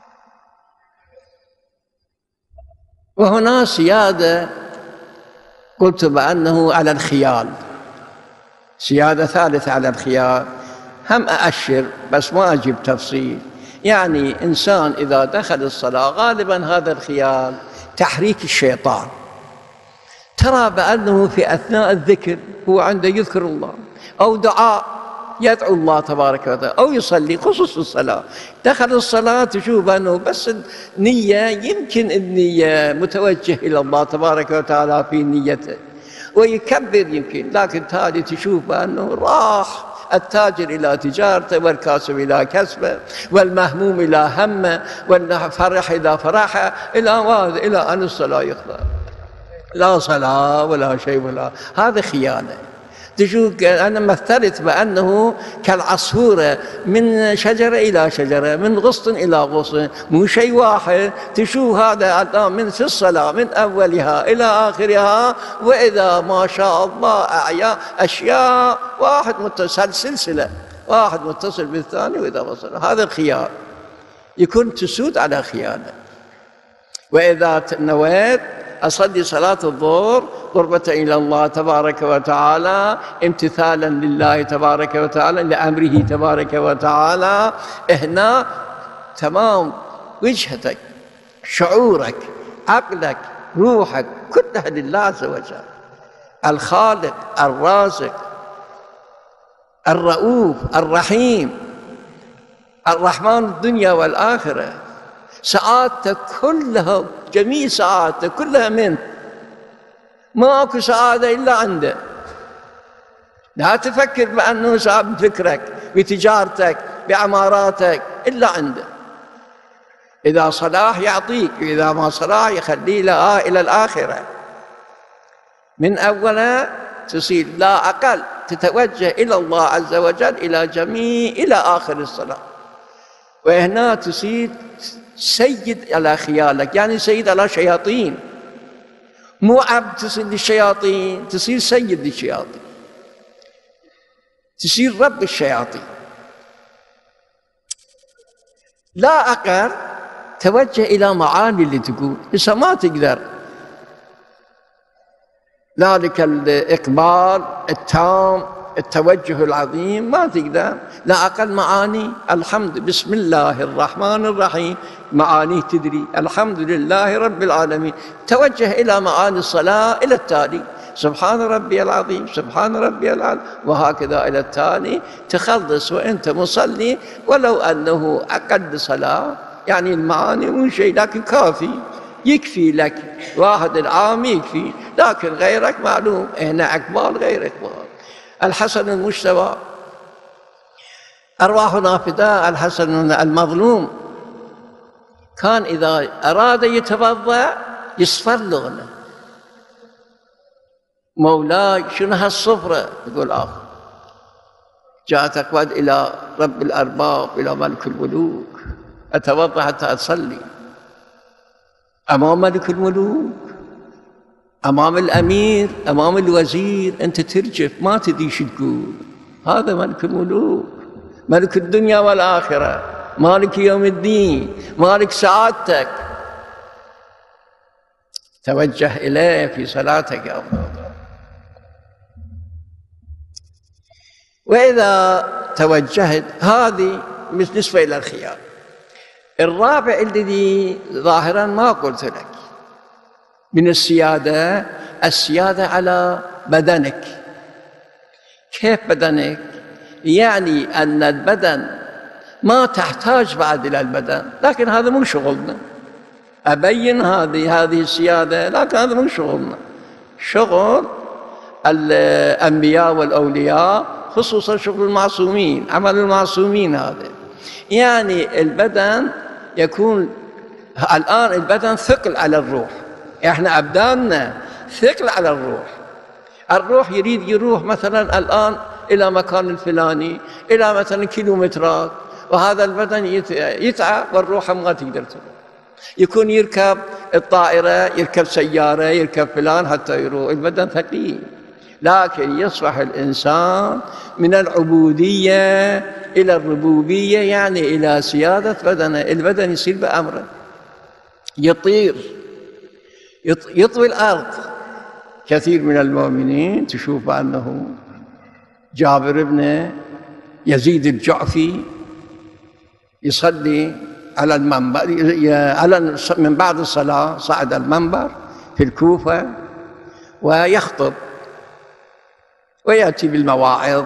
وهنا سيادة قلت بأنه على الخيال، سيادة ثالثة على الخيال. هم أأشر بس ما أجيب تفصيل. يعني إنسان إذا دخل الصلاة غالبا هذا الخيال تحريك الشيطان. ترى بأنه في أثناء الذكر هو عنده يذكر الله أو دعاء يدعو الله تبارك وتعالى أو يصلي، خصوص الصلاة. دخل الصلاة تشوف أنه بس نية، يمكن النية متوجه إلى الله تبارك وتعالى في نيته ويكبر يمكن، لكن تالي تشوف أنه راح التاجر إلى تجارته والكاسب إلى كسبه والمهموم إلى همه والفرح إلى فرحه إلى أن الصلاة يخلص. لا صلاة ولا شيء ولا، هذا خيانة. تشوف أنا مثلت بأنه كالعصفورة من شجرة إلى شجرة، من غصن إلى غصن، مو شيء واحد. تشوف هذا الآن من في الصلاة من أولها إلى آخرها، وإذا ما شاء الله أعيا أشياء واحد متصل، سلسلة واحد متصل بالثاني، وإذا وصل هذا الخيار يكون تسود على خيانة. وإذا نويت أصلي صلاة الظهر قربة إلى الله تبارك وتعالى، امتثالا لله تبارك وتعالى لأمره تبارك وتعالى، هنا تمام وجهتك، شعورك، عقلك، روحك كلها لله عز وجل، الخالق الرازق الرؤوف الرحيم الرحمن الدنيا والآخرة. سعادتك كلها، جميع سعادتك كلها منه، ما أكو سعادة إلا عنده. لا تفكر بأنه سعادة بفكرك بتجارتك بعماراتك، إلا عنده. إذا صلاح يعطيك، إذا ما صلاح يخلي لها إلى الآخرة. من أولا تصير لا أقل تتوجه إلى الله عز وجل إلى آخر الصلاة، وهنا تصير سيد على خيالك، يعني سيد على شياطين، مو عبد تصير للشياطين، تصير سيد للشياطين، تصير رب الشياطين. لا أقل توجه إلى معاني اللي تقول، إذا ما تقدر ذلك الإقبال التام التوجه العظيم ما تقدر، لا أقل معاني الحمد، بسم الله الرحمن الرحيم، معانيه تدري، الحمد لله رب العالمين. توجه إلى معاني الصلاة إلى التالي، سبحان ربي العظيم، سبحان ربي العظيم، وهكذا إلى التالي. تخلص وأنت مصلي، ولو أنه أقل صلاة، يعني المعاني مو شيء لكن كافي، يكفي لك. واحد العام يكفي، لكن غيرك معلوم، هنا أقبال غير إقبال. الحسن المجتبى، أرواحنا فداء الحسن المظلوم، كان إذا أراد يتوضأ يصفر لونه، مولاي شنو هالصفرة؟ يقول جاءت أقواد إلى رب الأرباب، إلى ملك الملوك، أتوضأ حتى أصلي أمام ملك الملوك، أمام الأمير، أمام الوزير، أنت ترجف ما تدري شو تقول. هذا ملك الملوك، ملك الدنيا والآخرة، مالك يوم الدين، مالك سعادتك. توجه إليه في صلاتك يا الله. وإذا توجهت، هذه بالنسبة إلى الخيار. الرابع الذي ظاهرا ما قلت لك من السيادة، السيادة على بدنك. كيف بدنك؟ يعني أن البدن ما تحتاج بعد إلى البدن، لكن هذا مو شغلنا. أبين هذه السيادة، لكن هذا مو شغلنا. شغل الأنبياء والأولياء، خصوصا شغل المعصومين، عمل المعصومين هذا. يعني البدن يكون الآن البدن ثقل على الروح، احنا أبداننا ثقل على الروح. الروح يريد يروح مثلا الآن إلى مكان الفلاني، إلى مثلا كيلومترات، وهذا البدن يتعب والروح ما تقدر تروح. يكون يركب الطائرة، يركب سيارة، يركب فلان حتى يروح، البدن ثقيل. لكن يصبح الإنسان من العبودية إلى الربوبية، يعني إلى سيادة بدنه. البدن يصير بأمره، يطير، يطوي الأرض، كثير من المؤمنين تشوف أنه جابر بن يزيد الجعفي يصلي على المنبر، من بعد الصلاة صعد المنبر في الكوفة ويخطب ويأتي بالمواعظ.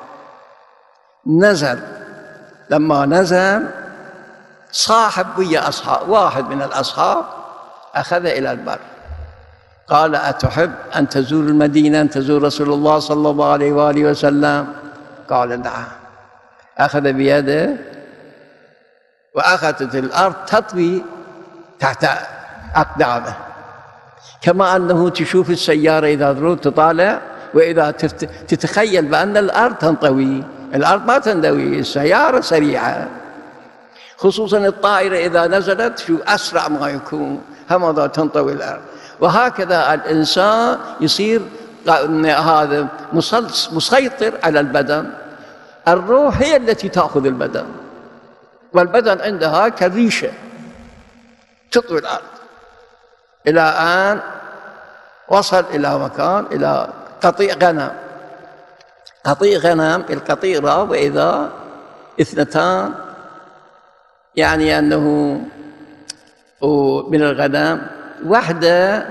نزل، لما نزل صاحب ويا أصحاب، واحد من الأصحاب أخذ إلى البر قال: أتحب أن تزور المدينة، أن تزور رسول الله صلى الله عليه وآله وسلم؟ قال: نعم. أخذ بيده وأخذت الأرض تطوي تحت أقدامه، كما أنه تشوف السيارة إذا تطالع وإذا تتخيل بأن الأرض تنطوي. الأرض ما تنطوي، السيارة سريعة، خصوصا الطائرة إذا نزلت شو أسرع ما يكون، همذا تنطوي الأرض. وهكذا الإنسان يصير هذا مسيطر على البدن. الروح هي التي تأخذ البدن، والبدن عندها كريشة تطوي الأرض، إلى أن وصل إلى مكان، إلى قطيع غنم. قطيع غنم، القطيرة وإذا اثنتان، يعني أنه من الغنم واحدة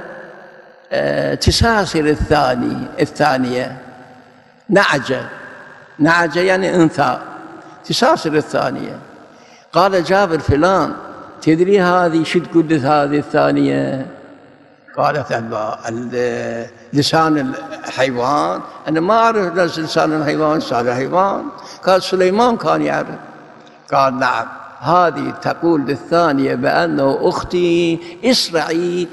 تساسر الثانية. نعجة يعني أنثى تساسر الثانية. قال جابر: فلان تدري هذه شو تقول هذه الثانية؟ قالت: لسان الحيوان. أنا ما أعرف لسان الحيوان، لسان الحيوان. قال: سليمان كان يعرف. قال: نعم، هذه تقول للثانية بأنه أختي اسرعي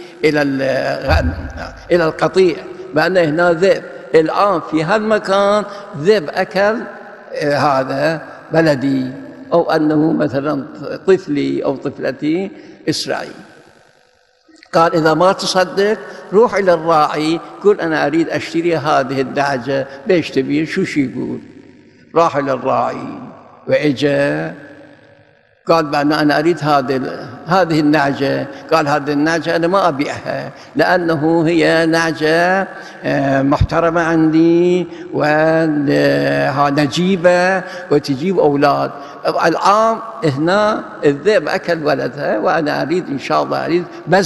إلى القطيع، بأن هنا ذئب الآن في هالمكان، ذئب أكل هذا بلدي، أو أنه مثلا طفلي أو طفلتي اسرعي. قال: إذا ما تصدق روح إلى الراعي قل أنا أريد أشتري هذه الدعجة، ليش تبين؟ شو يقول؟ راح إلى الراعي وإجا قال: بأن أنا أريد هذه النعجة. قال: هذه النعجة أنا ما أبيعها، لأنه هي نعجة محترمة عندي ونجيبة وتجيب أولاد. الآن هنا الذئب أكل ولدها، وأنا أريد إن شاء الله أريد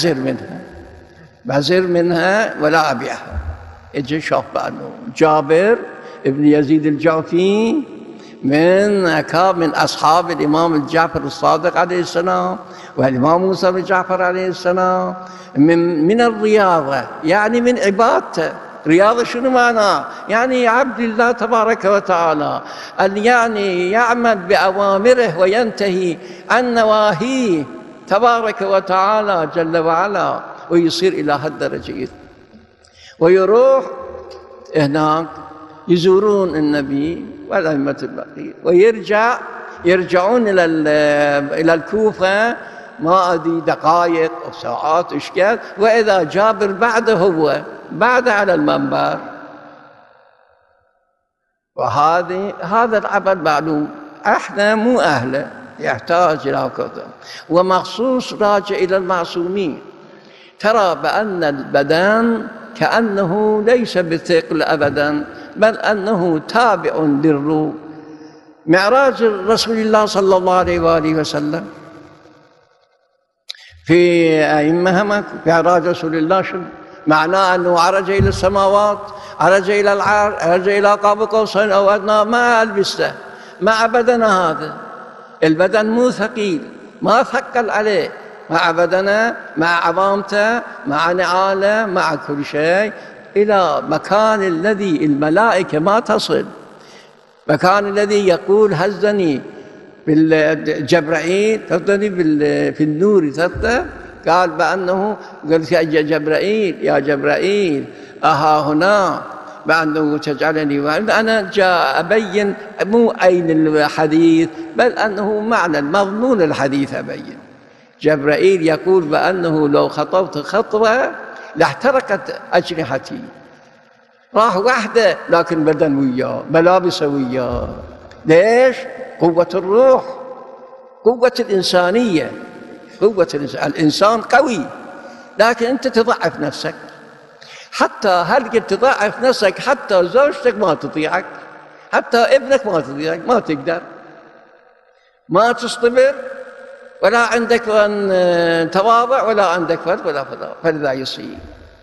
بزر منها ولا أبيعها. إجا شاف بأنه جابر ابن يزيد الجعفي من أصحاب الإمام الجعفر الصادق عليه السلام والإمام موسى بن جعفر عليه السلام، من الرياضة، يعني من عبادته. رياضة شنو معناه؟ يعني عبد الله تبارك وتعالى، أن يعني يعمل بأوامره وينتهي عن نواهيه تبارك وتعالى جل وعلا، ويصير إلى هالدرجة. ويروح هناك يزورون النبي والأئمة الباقين، ويرجعون إلى الكوفة، ما أدري دقائق أو ساعات إشكال، وإذا جابر بعد على المنبر. هذا العمل معلوم، احنا مو أهله، يحتاج إلى كذا، ومخصوص راجع إلى المعصومين. ترى بأن البدن كأنه ليس بثقل أبدا، بل أنه تابع للروح. معراج رسول الله صلى الله عليه وآله وسلم في أئمة معراج رسول الله شنو معناه؟ أنه عرج إلى السماوات، عرج إلى العرش، عرج إلى قاب قوسين أو أدنى، ما ألبسته مع بدنه. هذا البدن مو ثقيل، ما ثقل عليه، مع بدنه، مع عظامته، مع نعاله، مع كل شيء، إلى مكان الذي الملائكة ما تصل، مكان الذي يقول هزني بالجبرائيل، تفضني في النور تفضل. قال بأنه قلت يا جبرائيل أها هنا، بأنه تجعلني، وأنا جاء أبين مو أين الحديث، بل أنه معنى مضمون الحديث أبين. جبرائيل يقول بأنه لو خطوت خطوة لاحترقت أجنحتي. راح وحده لكن بدن وياه، ملابسه وياه. ليش؟ قوة الروح، قوة الإنسانية، الإنسان قوي، لكن أنت تضعف نفسك. حتى هل قد تضاعف نفسك، حتى زوجتك ما تطيعك، حتى ابنك ما تطيعك، ما تقدر، ما تصطبر، ولا عندك تواضع، ولا عندك فرد ولا فضاء، فلذا يصير.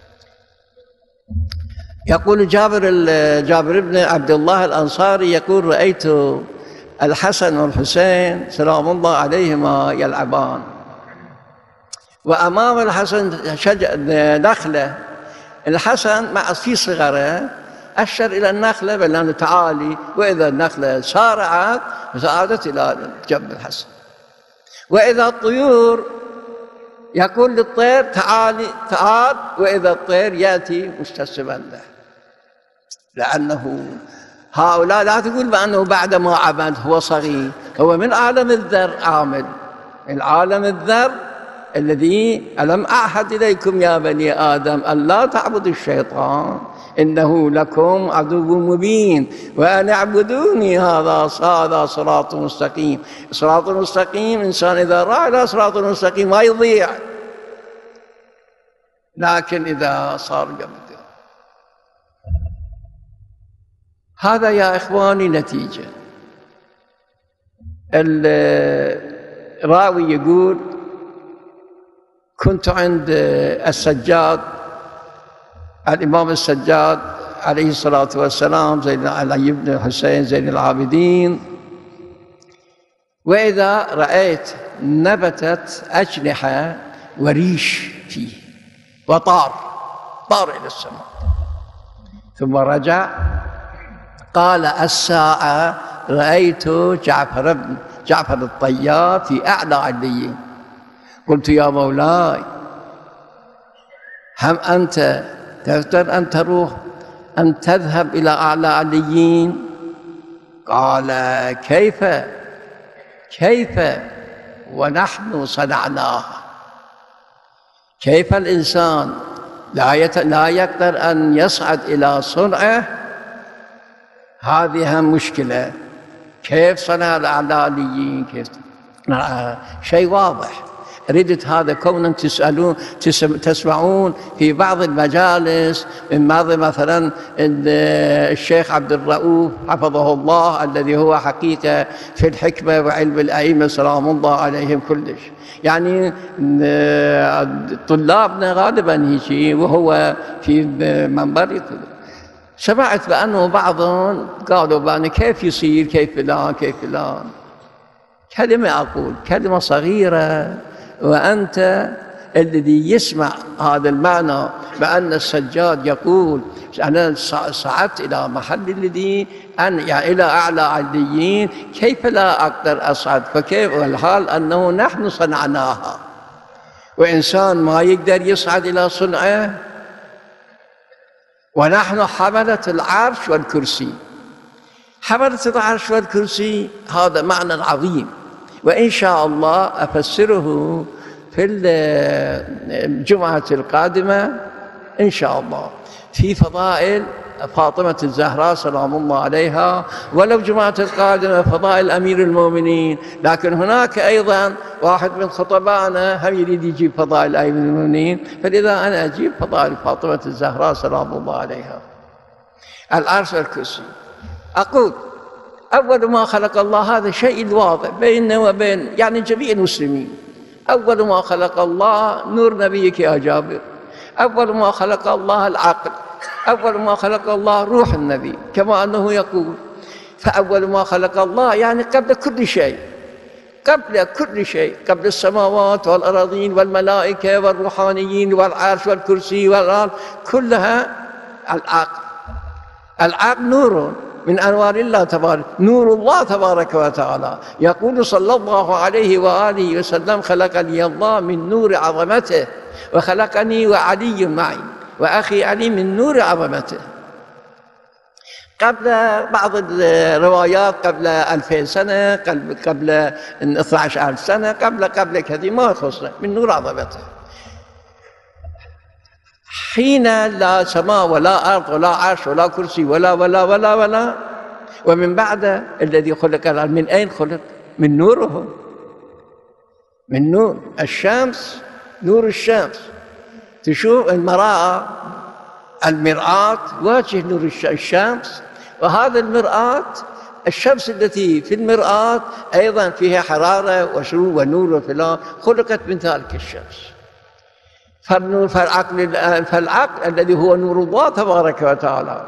يقول جابر بن عبد الله الأنصاري يقول: رأيت الحسن والحسين سلام الله عليهما يلعبان، وأمام الحسن نخلة. الحسن مع في صغره أشر إلى النخلة بأنه تعالي، وإذا النخلة سارعت فساعدت إلى جنب الحسن. وإذا الطيور يقول للطير تعالي تعال، وإذا الطير يأتي مستسلما له، لأنه هؤلاء لا تقول بأنه بعد ما عبد هو صغير، هو من عالم الذر عامل، من عالم الذر الذي ألم أعهد إليكم يا بني آدم أن لا تعبدوا الشيطان إنه لكم عدو مبين وأن اعبدوني هذا صراط مستقيم. صراط مستقيم، إنسان إذا راى إلى صراط مستقيم ما يضيع، لكن إذا صار قبل هذا يا إخواني نتيجة. الراوي يقول: كنت عند السجاد، الإمام السجاد عليه الصلاة والسلام، علي بن الحسين زين العابدين، وإذا رأيت نبتت أجنحة وريش فيه وطار إلى السماء، ثم رجع قال: الساعة رأيت جعفر الطيار في أعلى عليين. قلت: يا مولاي، هم أنت تقدر أن تروح أن تذهب إلى أعلى عليين؟ قال: كيف ونحن صنعناها. كيف الإنسان لا يقدر أن يصعد إلى صنعه؟ هذه مشكلة. كيف صنع الأعلى عليين؟ كيف؟ شيء واضح. ردت هذا كونا تسمعون في بعض المجالس من بعض مثلا الشيخ عبد الرؤوف حفظه الله، الذي هو حقيقة في الحكمة وعلم الأئمة سلام الله عليهم كلش، يعني طلابنا غالبا هيك، وهو في منبر يقول. سمعت بأنه بعضهم قالوا بأن كيف يصير، كيف فلان. كلمة صغيرة، وأنت الذي يسمع هذا المعنى بأن السجاد يقول: أنا صعدت إلى محل الذي يعني إلى أعلى عليين، كيف لا أقدر أصعد؟ فكيف والحال أنه نحن صنعناها، وإنسان ما يقدر يصعد إلى صنعه، ونحن حملة العرش والكرسي. حملة العرش والكرسي هذا معنى عظيم، وإن شاء الله أفسره في الجمعة القادمة إن شاء الله في فضائل فاطمة الزهراء سلام الله عليها، ولو جمعة القادمة فضائل أمير المؤمنين. لكن هناك أيضا واحد من خطبائنا هم يريد يجيب فضائل أمير المؤمنين، فلذا أنا أجيب فضائل فاطمة الزهراء سلام الله عليها. العرش والكرسي. أقول: أول ما خلق الله، هذا شيء الواضح بيننا وبين يعني جميع المسلمين. أول ما خلق الله نور نبيك يا جابر، أول ما خلق الله العقل، أول ما خلق الله روح النبي، كما أنه يقول. فأول ما خلق الله يعني قبل كل شيء، قبل السماوات والأراضين والملائكة والروحانيين والعرش والكرسي والأرض كلها العقل. العقل نور من أنوار الله تبارك، نور الله تبارك وتعالى. يقول صلى الله عليه وآله وسلم: خلقني الله من نور عظمته، وخلقني وعلي معي وأخي علي من نور عظمته. قبل بعض الروايات قبل 2000 سنة، قبل 12,000 سنة، قبل كثير، ما يخصنا، من نور عظمته. حين لا سماء ولا أرض ولا عرش ولا كرسي ولا ولا ولا ولا، ومن بعد الذي خلق من أين خلق؟ من نوره، من نور الشمس، نور الشمس. تشوف المراءة المرآة واجه نور الشمس، وهذا المرآة الشمس التي في المرآة أيضا فيها حرارة وشروق ونور وفلان، خلقت من ذلك الشمس. فالعقل الذي هو نور الله تبارك وتعالى،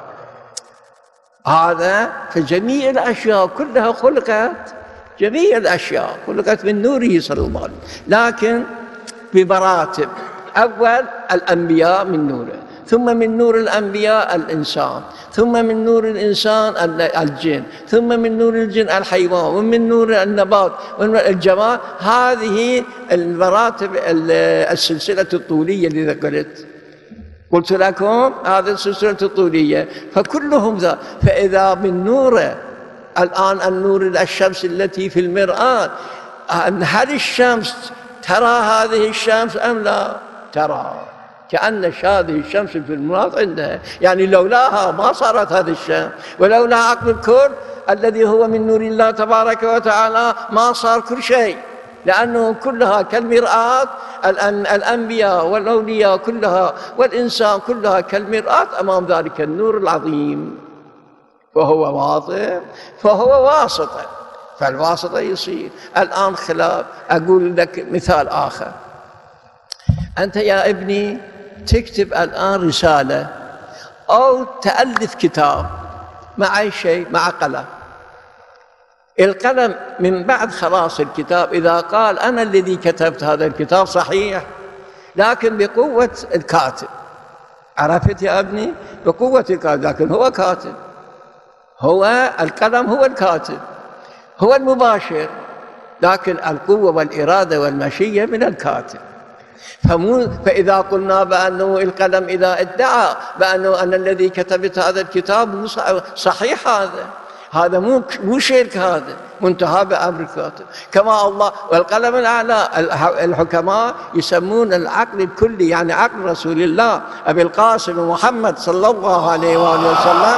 هذا فجميع الأشياء كلها خلقت، جميع الأشياء خلقت من نوره صلى الله عليه وسلم، لكن بمراتب. أول الأنبياء من نوره، ثم من نور الأنبياء الإنسان، ثم من نور الإنسان الجن، ثم من نور الجن الحيوان، ومن نور النبات والجمال. هذه المراتب السلسلة الطولية اللي قلت لكم، هذه السلسلة الطولية، فكلهم ذا. فإذا من نوره الآن النور الشمس التي في المرآة، هل الشمس ترى هذه الشمس أم لا ترى؟ كأن هذه الشمس في المرآة عندها، يعني لولاها ما صارت هذه الشمس، ولولا عقل الكل الذي هو من نور الله تبارك وتعالى ما صار كل شيء، لأنه كلها كالمرآة. الأنبياء والأولياء كلها والإنسان كلها كالمرآة أمام ذلك النور العظيم، فهو واضح، فهو واسطة، فالواسطة يصير. الآن خلاف. أقول لك مثال آخر. أنت يا ابني تكتب الآن رسالة أو تألف كتاب مع أي شيء، مع قلم. القلم من بعد خلاص الكتاب إذا قال أنا الذي كتبت هذا الكتاب صحيح، لكن بقوة الكاتب. عرفت يا ابني؟ بقوة الكاتب، لكن هو كاتب، هو القلم هو الكاتب، هو المباشر، لكن القوة والإرادة والمشيئة من الكاتب. فإذا قلنا بأنه القلم إذا ادعى بأنه أنا الذي كتبت هذا الكتاب صحيح، هذا مو شرك، هذا منتهى بأمر الكاتب. كما الله والقلم الأعلى. الحكماء يسمون العقل الكلي، يعني عقل رسول الله أبي القاسم محمد صلى الله عليه وآله وسلم،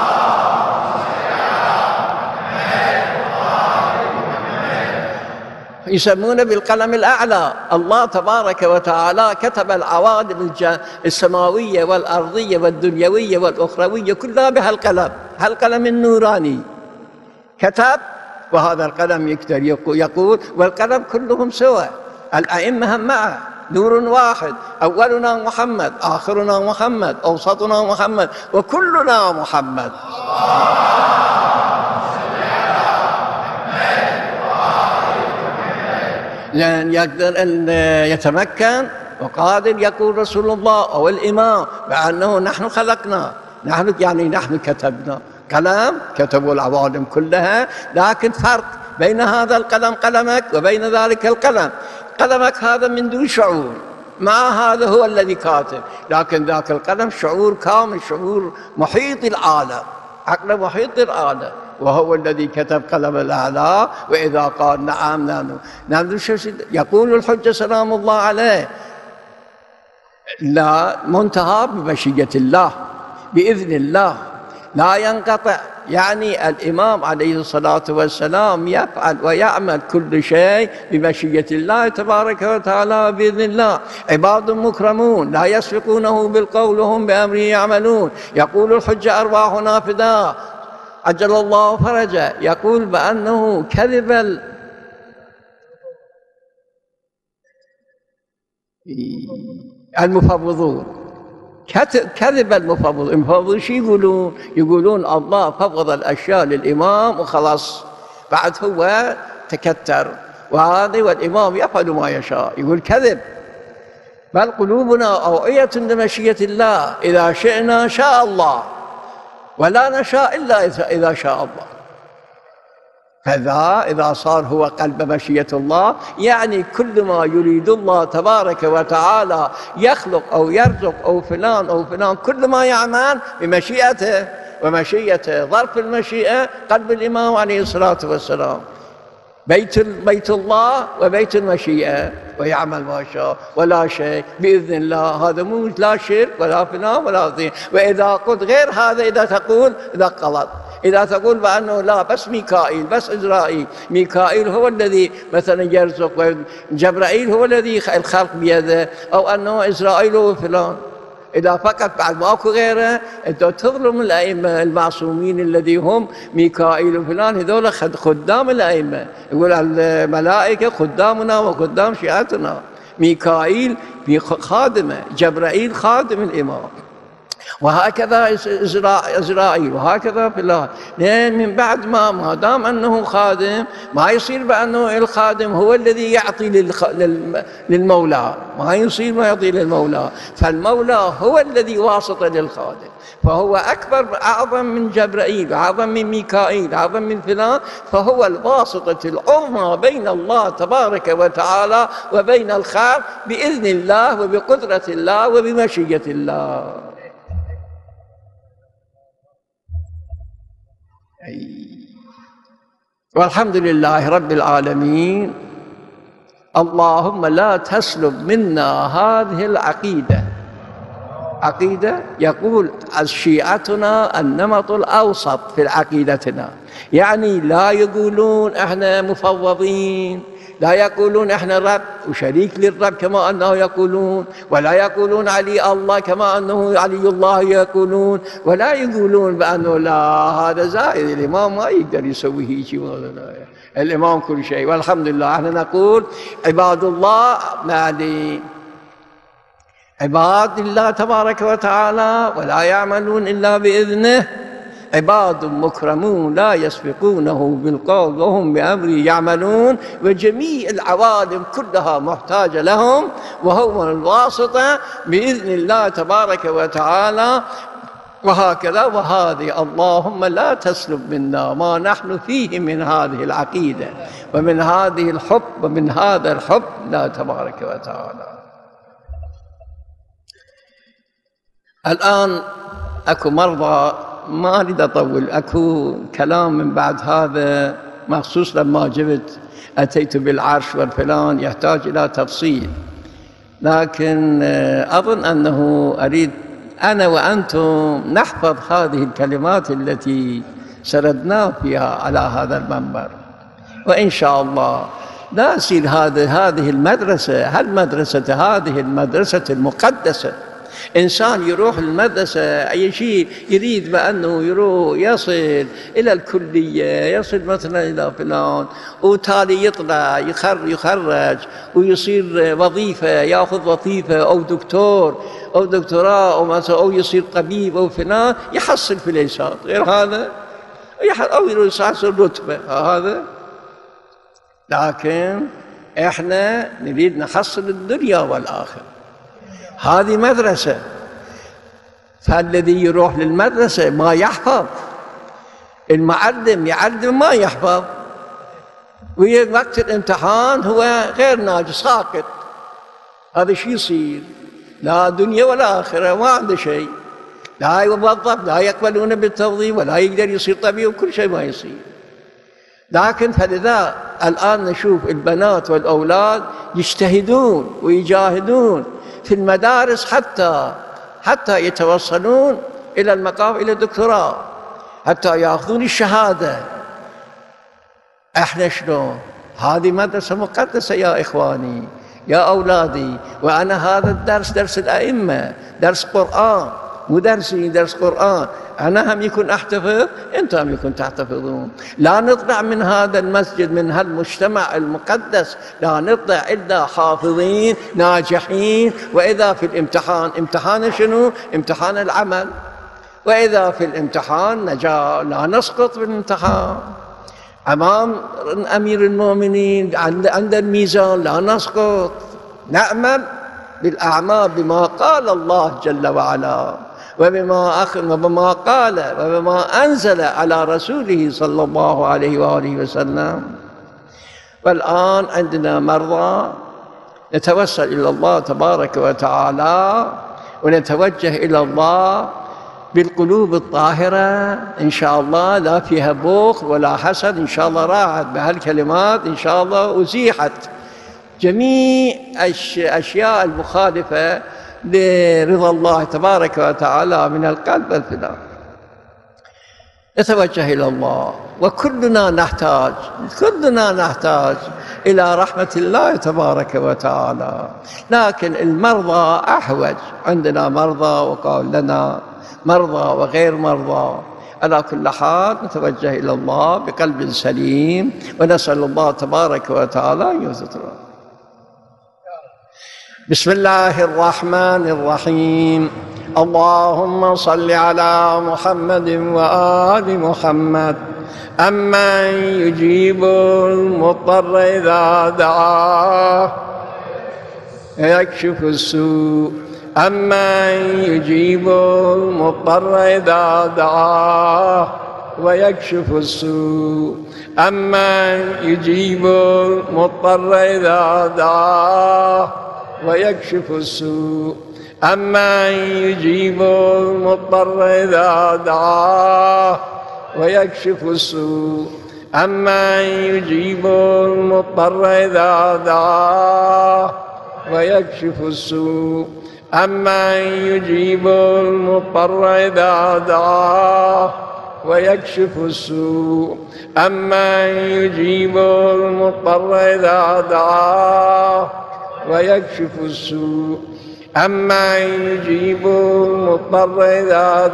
يسمونه بالقلم الأعلى. الله تبارك وتعالى كتب العوالم السماوية والأرضية والدنيوية والأخروية كلها بهالقلم، هالقلم النوراني كتب، وهذا القلم يقدر يقول. والقلم كلهم سوا، الأئمة هم معه، نور واحد، أولنا محمد، آخرنا محمد، أوسطنا محمد، وكلنا محمد. لأن يقدر أن يتمكن وقادر يقول رسول الله أو الإمام بأنه نحن خلقنا، نحن كتبنا. قلم كتبوا العوالم كلها، لكن فرق بين هذا القلم قلمك وبين ذلك القلم. قلمك هذا من دون شعور، مع هذا هو الذي كاتب، لكن ذاك القلم شعور كامل، شعور محيط العالم، عقل محيط العالم، وهو الذي كتب قلم الأعلى. وإذا قال نعم يقول الحجة سلام الله عليه لا منتهى بمشيئة الله بإذن الله، لا ينقطع. يعني الإمام عليه الصلاة والسلام يفعل ويعمل كل شيء بمشيئة الله تبارك وتعالى بإذن الله. عباد مكرمون لا يسبقونه بالقول وهم بأمره يعملون. يقول الحجة أرواحنا فداء عجل الله فرجه، يقول بأنه كذب المفوضون، كذب المفوضون. شو يقولون؟ يقولون الله فوض الأشياء للإمام وخلاص، بعد هو تكتر، وهذا والإمام يفعل ما يشاء. يقول كذب، بل قلوبنا أوعية لمشيئة الله، إذا شئنا شاء الله ولا نشاء إلا إذا شاء الله. كذا إذا صار هو قلب مشيئة الله، يعني كل ما يريد الله تبارك وتعالى يخلق أو يرزق أو فلان أو فلان، كل ما يعمل بمشيئته ومشيئته. ظرف المشيئة قلب الإمام عليه الصلاة والسلام، بيت الله وبيت المشيئة، ويعمل ما شاء ولا شيء بإذن الله. هذا مو لا شرك ولا فلان ولا ذي. وإذا قلت غير هذا، إذا تقول إذا غلط، إذا تقول بأنه لا بس ميكائيل بس إسرائيل، ميكائيل هو الذي مثلا يرزق، وجبرائيل هو الذي الخلق بيده، أو أنه إسرائيل هو فلان. إذا فقط بعد ماكو غيره أنت تظلم الأئمة المعصومين الذي هم ميكائيل وفلان، هذول خدام الأئمة. يقول الملائكة خدامنا وخدام شيعتنا، ميكائيل خادمه، جبرائيل خادم الإمام، وهكذا إزرائيل، وهكذا فلان. لأن من بعد ما دام أنه خادم، ما يصير بأنه الخادم هو الذي يعطي للمولى، ما يصير ما يعطي للمولى، فالمولى هو الذي واسط للخادم، فهو أكبر، أعظم من جبرائيل، أعظم من ميكائيل، أعظم من فلان، فهو الواسطة العظمى بين الله تبارك وتعالى وبين الخلق بإذن الله وبقدرة الله وبمشيئة الله. والحمد لله رب العالمين. اللهم لا تسلب منا هذه العقيدة. عقيدة يقول شيعتنا النمط الأوسط في عقيدتنا، يعني لا يقولون احنا مفوضين، لا يقولون احنا رب وشريك للرب كما انه يقولون، ولا يقولون علي الله كما انه علي الله يقولون، ولا يقولون بانه لا هذا زائد، الامام ما يقدر يسوي هيك، الامام كل شيء. والحمد لله احنا نقول عباد الله معدين، عباد الله تبارك وتعالى ولا يعملون الا باذنه، عباد مكرمون لا يسبقونه بالقول وهم بأمره يعملون، وجميع العوالم كلها محتاجة لهم، وهم الواسطة بإذن الله تبارك وتعالى. وهكذا وهذه اللهم لا تسلب منا ما نحن فيه من هذه العقيدة ومن هذه الحب ومن هذا الحب لا تبارك وتعالى. الآن أكو مرضى، ما أريد أطول، أكو كلام من بعد هذا مخصوص لما جبت أتيت بالعرش والفلان يحتاج إلى تفصيل، لكن أظن أنه أريد أنا وأنتم نحفظ هذه الكلمات التي سردنا فيها على هذا المنبر، وإن شاء الله لا يصير هذه المدرسة، هذه المدرسة المقدسة. إنسان يروح المدرسة أي شيء يريد بأنه يروح يصل إلى الكلية، يصل مثلا إلى فلان، وتالي يطلع يخرج ويصير وظيفة، يأخذ وظيفة أو دكتور أو دكتوراه أو يصير طبيب أو فلان، يحصل فليسات، غير هذا أو يحصل رتبة هذا. لكن إحنا نريد نحصل الدنيا والآخرة، هذه مدرسة، فالذي يروح للمدرسة ما يحفظ، المعلم يعلم ما يحفظ، وقت الامتحان هو غير ناجح ساقط، هذا شيء يصير، لا دنيا ولا آخرة، ما عنده شيء، لا يوظف، لا يقبلون بالتوظيف، ولا يقدر يصير طبيب، وكل شيء ما يصير. لكن فلذا الآن نشوف البنات والأولاد يجتهدون ويجاهدون في المدارس حتى يتوصلون إلى المقام، إلى الدكتوراه، حتى يأخذون الشهادة. احنا شلون؟ هذه مدرسة مقدسة يا إخواني يا أولادي. وأنا هذا الدرس درس الأئمة، درس قرآن، مو درس قرآن. أنا هم يكون أحتفظ، أنتم هم يكون تحتفظون. لا نطلع من هذا المسجد، من هالمجتمع المقدس، لا نطلع إلا حافظين ناجحين. وإذا في الامتحان، امتحان شنو؟ امتحان العمل. وإذا في الامتحان نجا، لا نسقط في الامتحان أمام أمير المؤمنين عند الميزان، لا نسقط، نعمل بالأعمال بما قال الله جل وعلا، وبما قال وبما أنزل على رسوله صلى الله عليه وآله وسلم. والآن عندنا مرضى، نتوسل إلى الله تبارك وتعالى ونتوجه إلى الله بالقلوب الطاهرة إن شاء الله، لا فيها بخل ولا حسد، إن شاء الله راعت بهالكلمات إن شاء الله أزيحت جميع الأشياء المخالفة لرضا الله تبارك وتعالى من القلب والفداء. نتوجه إلى الله، وكلنا نحتاج إلى رحمة الله تبارك وتعالى، لكن المرضى أحوج. عندنا مرضى وقال لنا مرضى وغير مرضى. على كل حال نتوجه إلى الله بقلب سليم، ونسأل الله تبارك وتعالى أن يسترنا. بسم الله الرحمن الرحيم. اللهم صل على محمد وآل محمد. أمن يجيب المضطر إذا دعاه ويكشف السوء. أمن يجيب المضطر إذا دعاه ويكشف السوء. أمن يجيب المضطر إذا دعاه ويكشف السوء. أمن يجيب المضطر إذا دعاه ويكشف السوء. أمن يجيب المضطر إذا دعاه ويكشف السوء. أمن يجيب المضطر إذا دعاه ويكشف السوء. أمن يجيب المضطر إذا دعاه ويكشف السوء. أمن يجيب المضطر إذا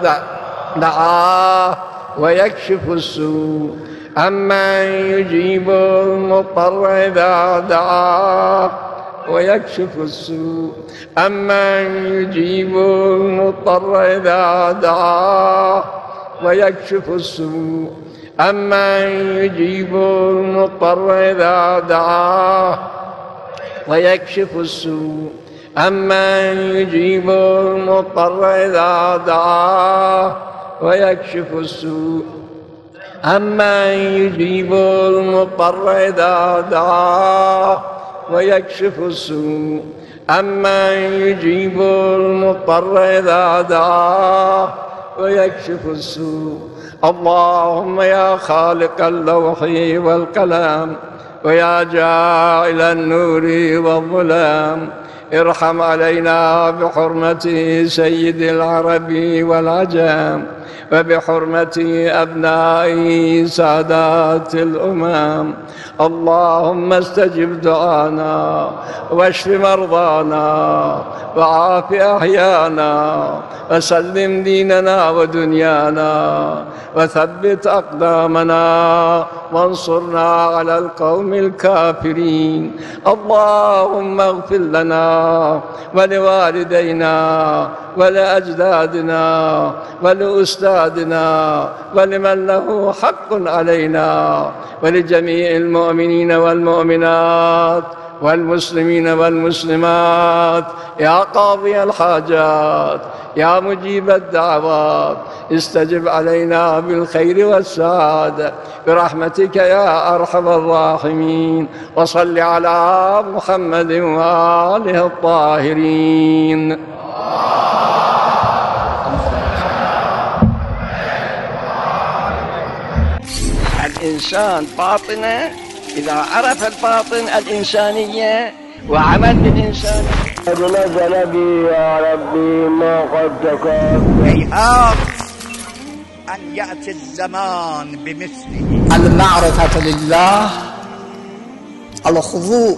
دعاه ويكشف السوء. أمن يجيب المضطر إذا دعاه ويكشف السوء. أمن يجيب المضطر إذا دعاه ويكشف السوء. أمن يجيب المضطر إذا دعاه ويكشف السوء. أمن يجيب المضطر إذا دعاه ويكشف السوء. أمن يجيب المضطر إذا دعاه ويكشف السوء. أمن يجيب المضطر إذا دعاه ويكشف السوء. اللهم يا خالق اللوح والقلم ويا جاعل النور والظلام، ارحم علينا بحرمة سيد العرب والعجم، وبحرمة أبناء سادات الأمم. اللهم استجب دعانا واشف مرضانا وعاف أحيانا، وسلم ديننا ودنيانا، وثبت أقدامنا، وانصرنا على القوم الكافرين. اللهم اغفر لنا ولوالدينا ولأجدادنا ولأستاذنا ولمن له حق علينا، ولجميع المؤمنين والمؤمنات والمسلمين والمسلمات. يا قاضي الحاجات، يا مجيب الدعوات، استجب علينا بالخير والسعادة برحمتك يا أرحم الراحمين. وصل على محمد وآله الطاهرين. الإنسان باطنه إذا عرف الباطن الإنسانية وعمل بالإنسان. نزل بي يا ربي ما قد تكاد. هيهات أن يأتي الزمان بمثله. المعرفة لله، الخضوع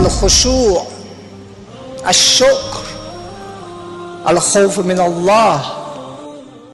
والخشوع، الشكر، الخوف من الله،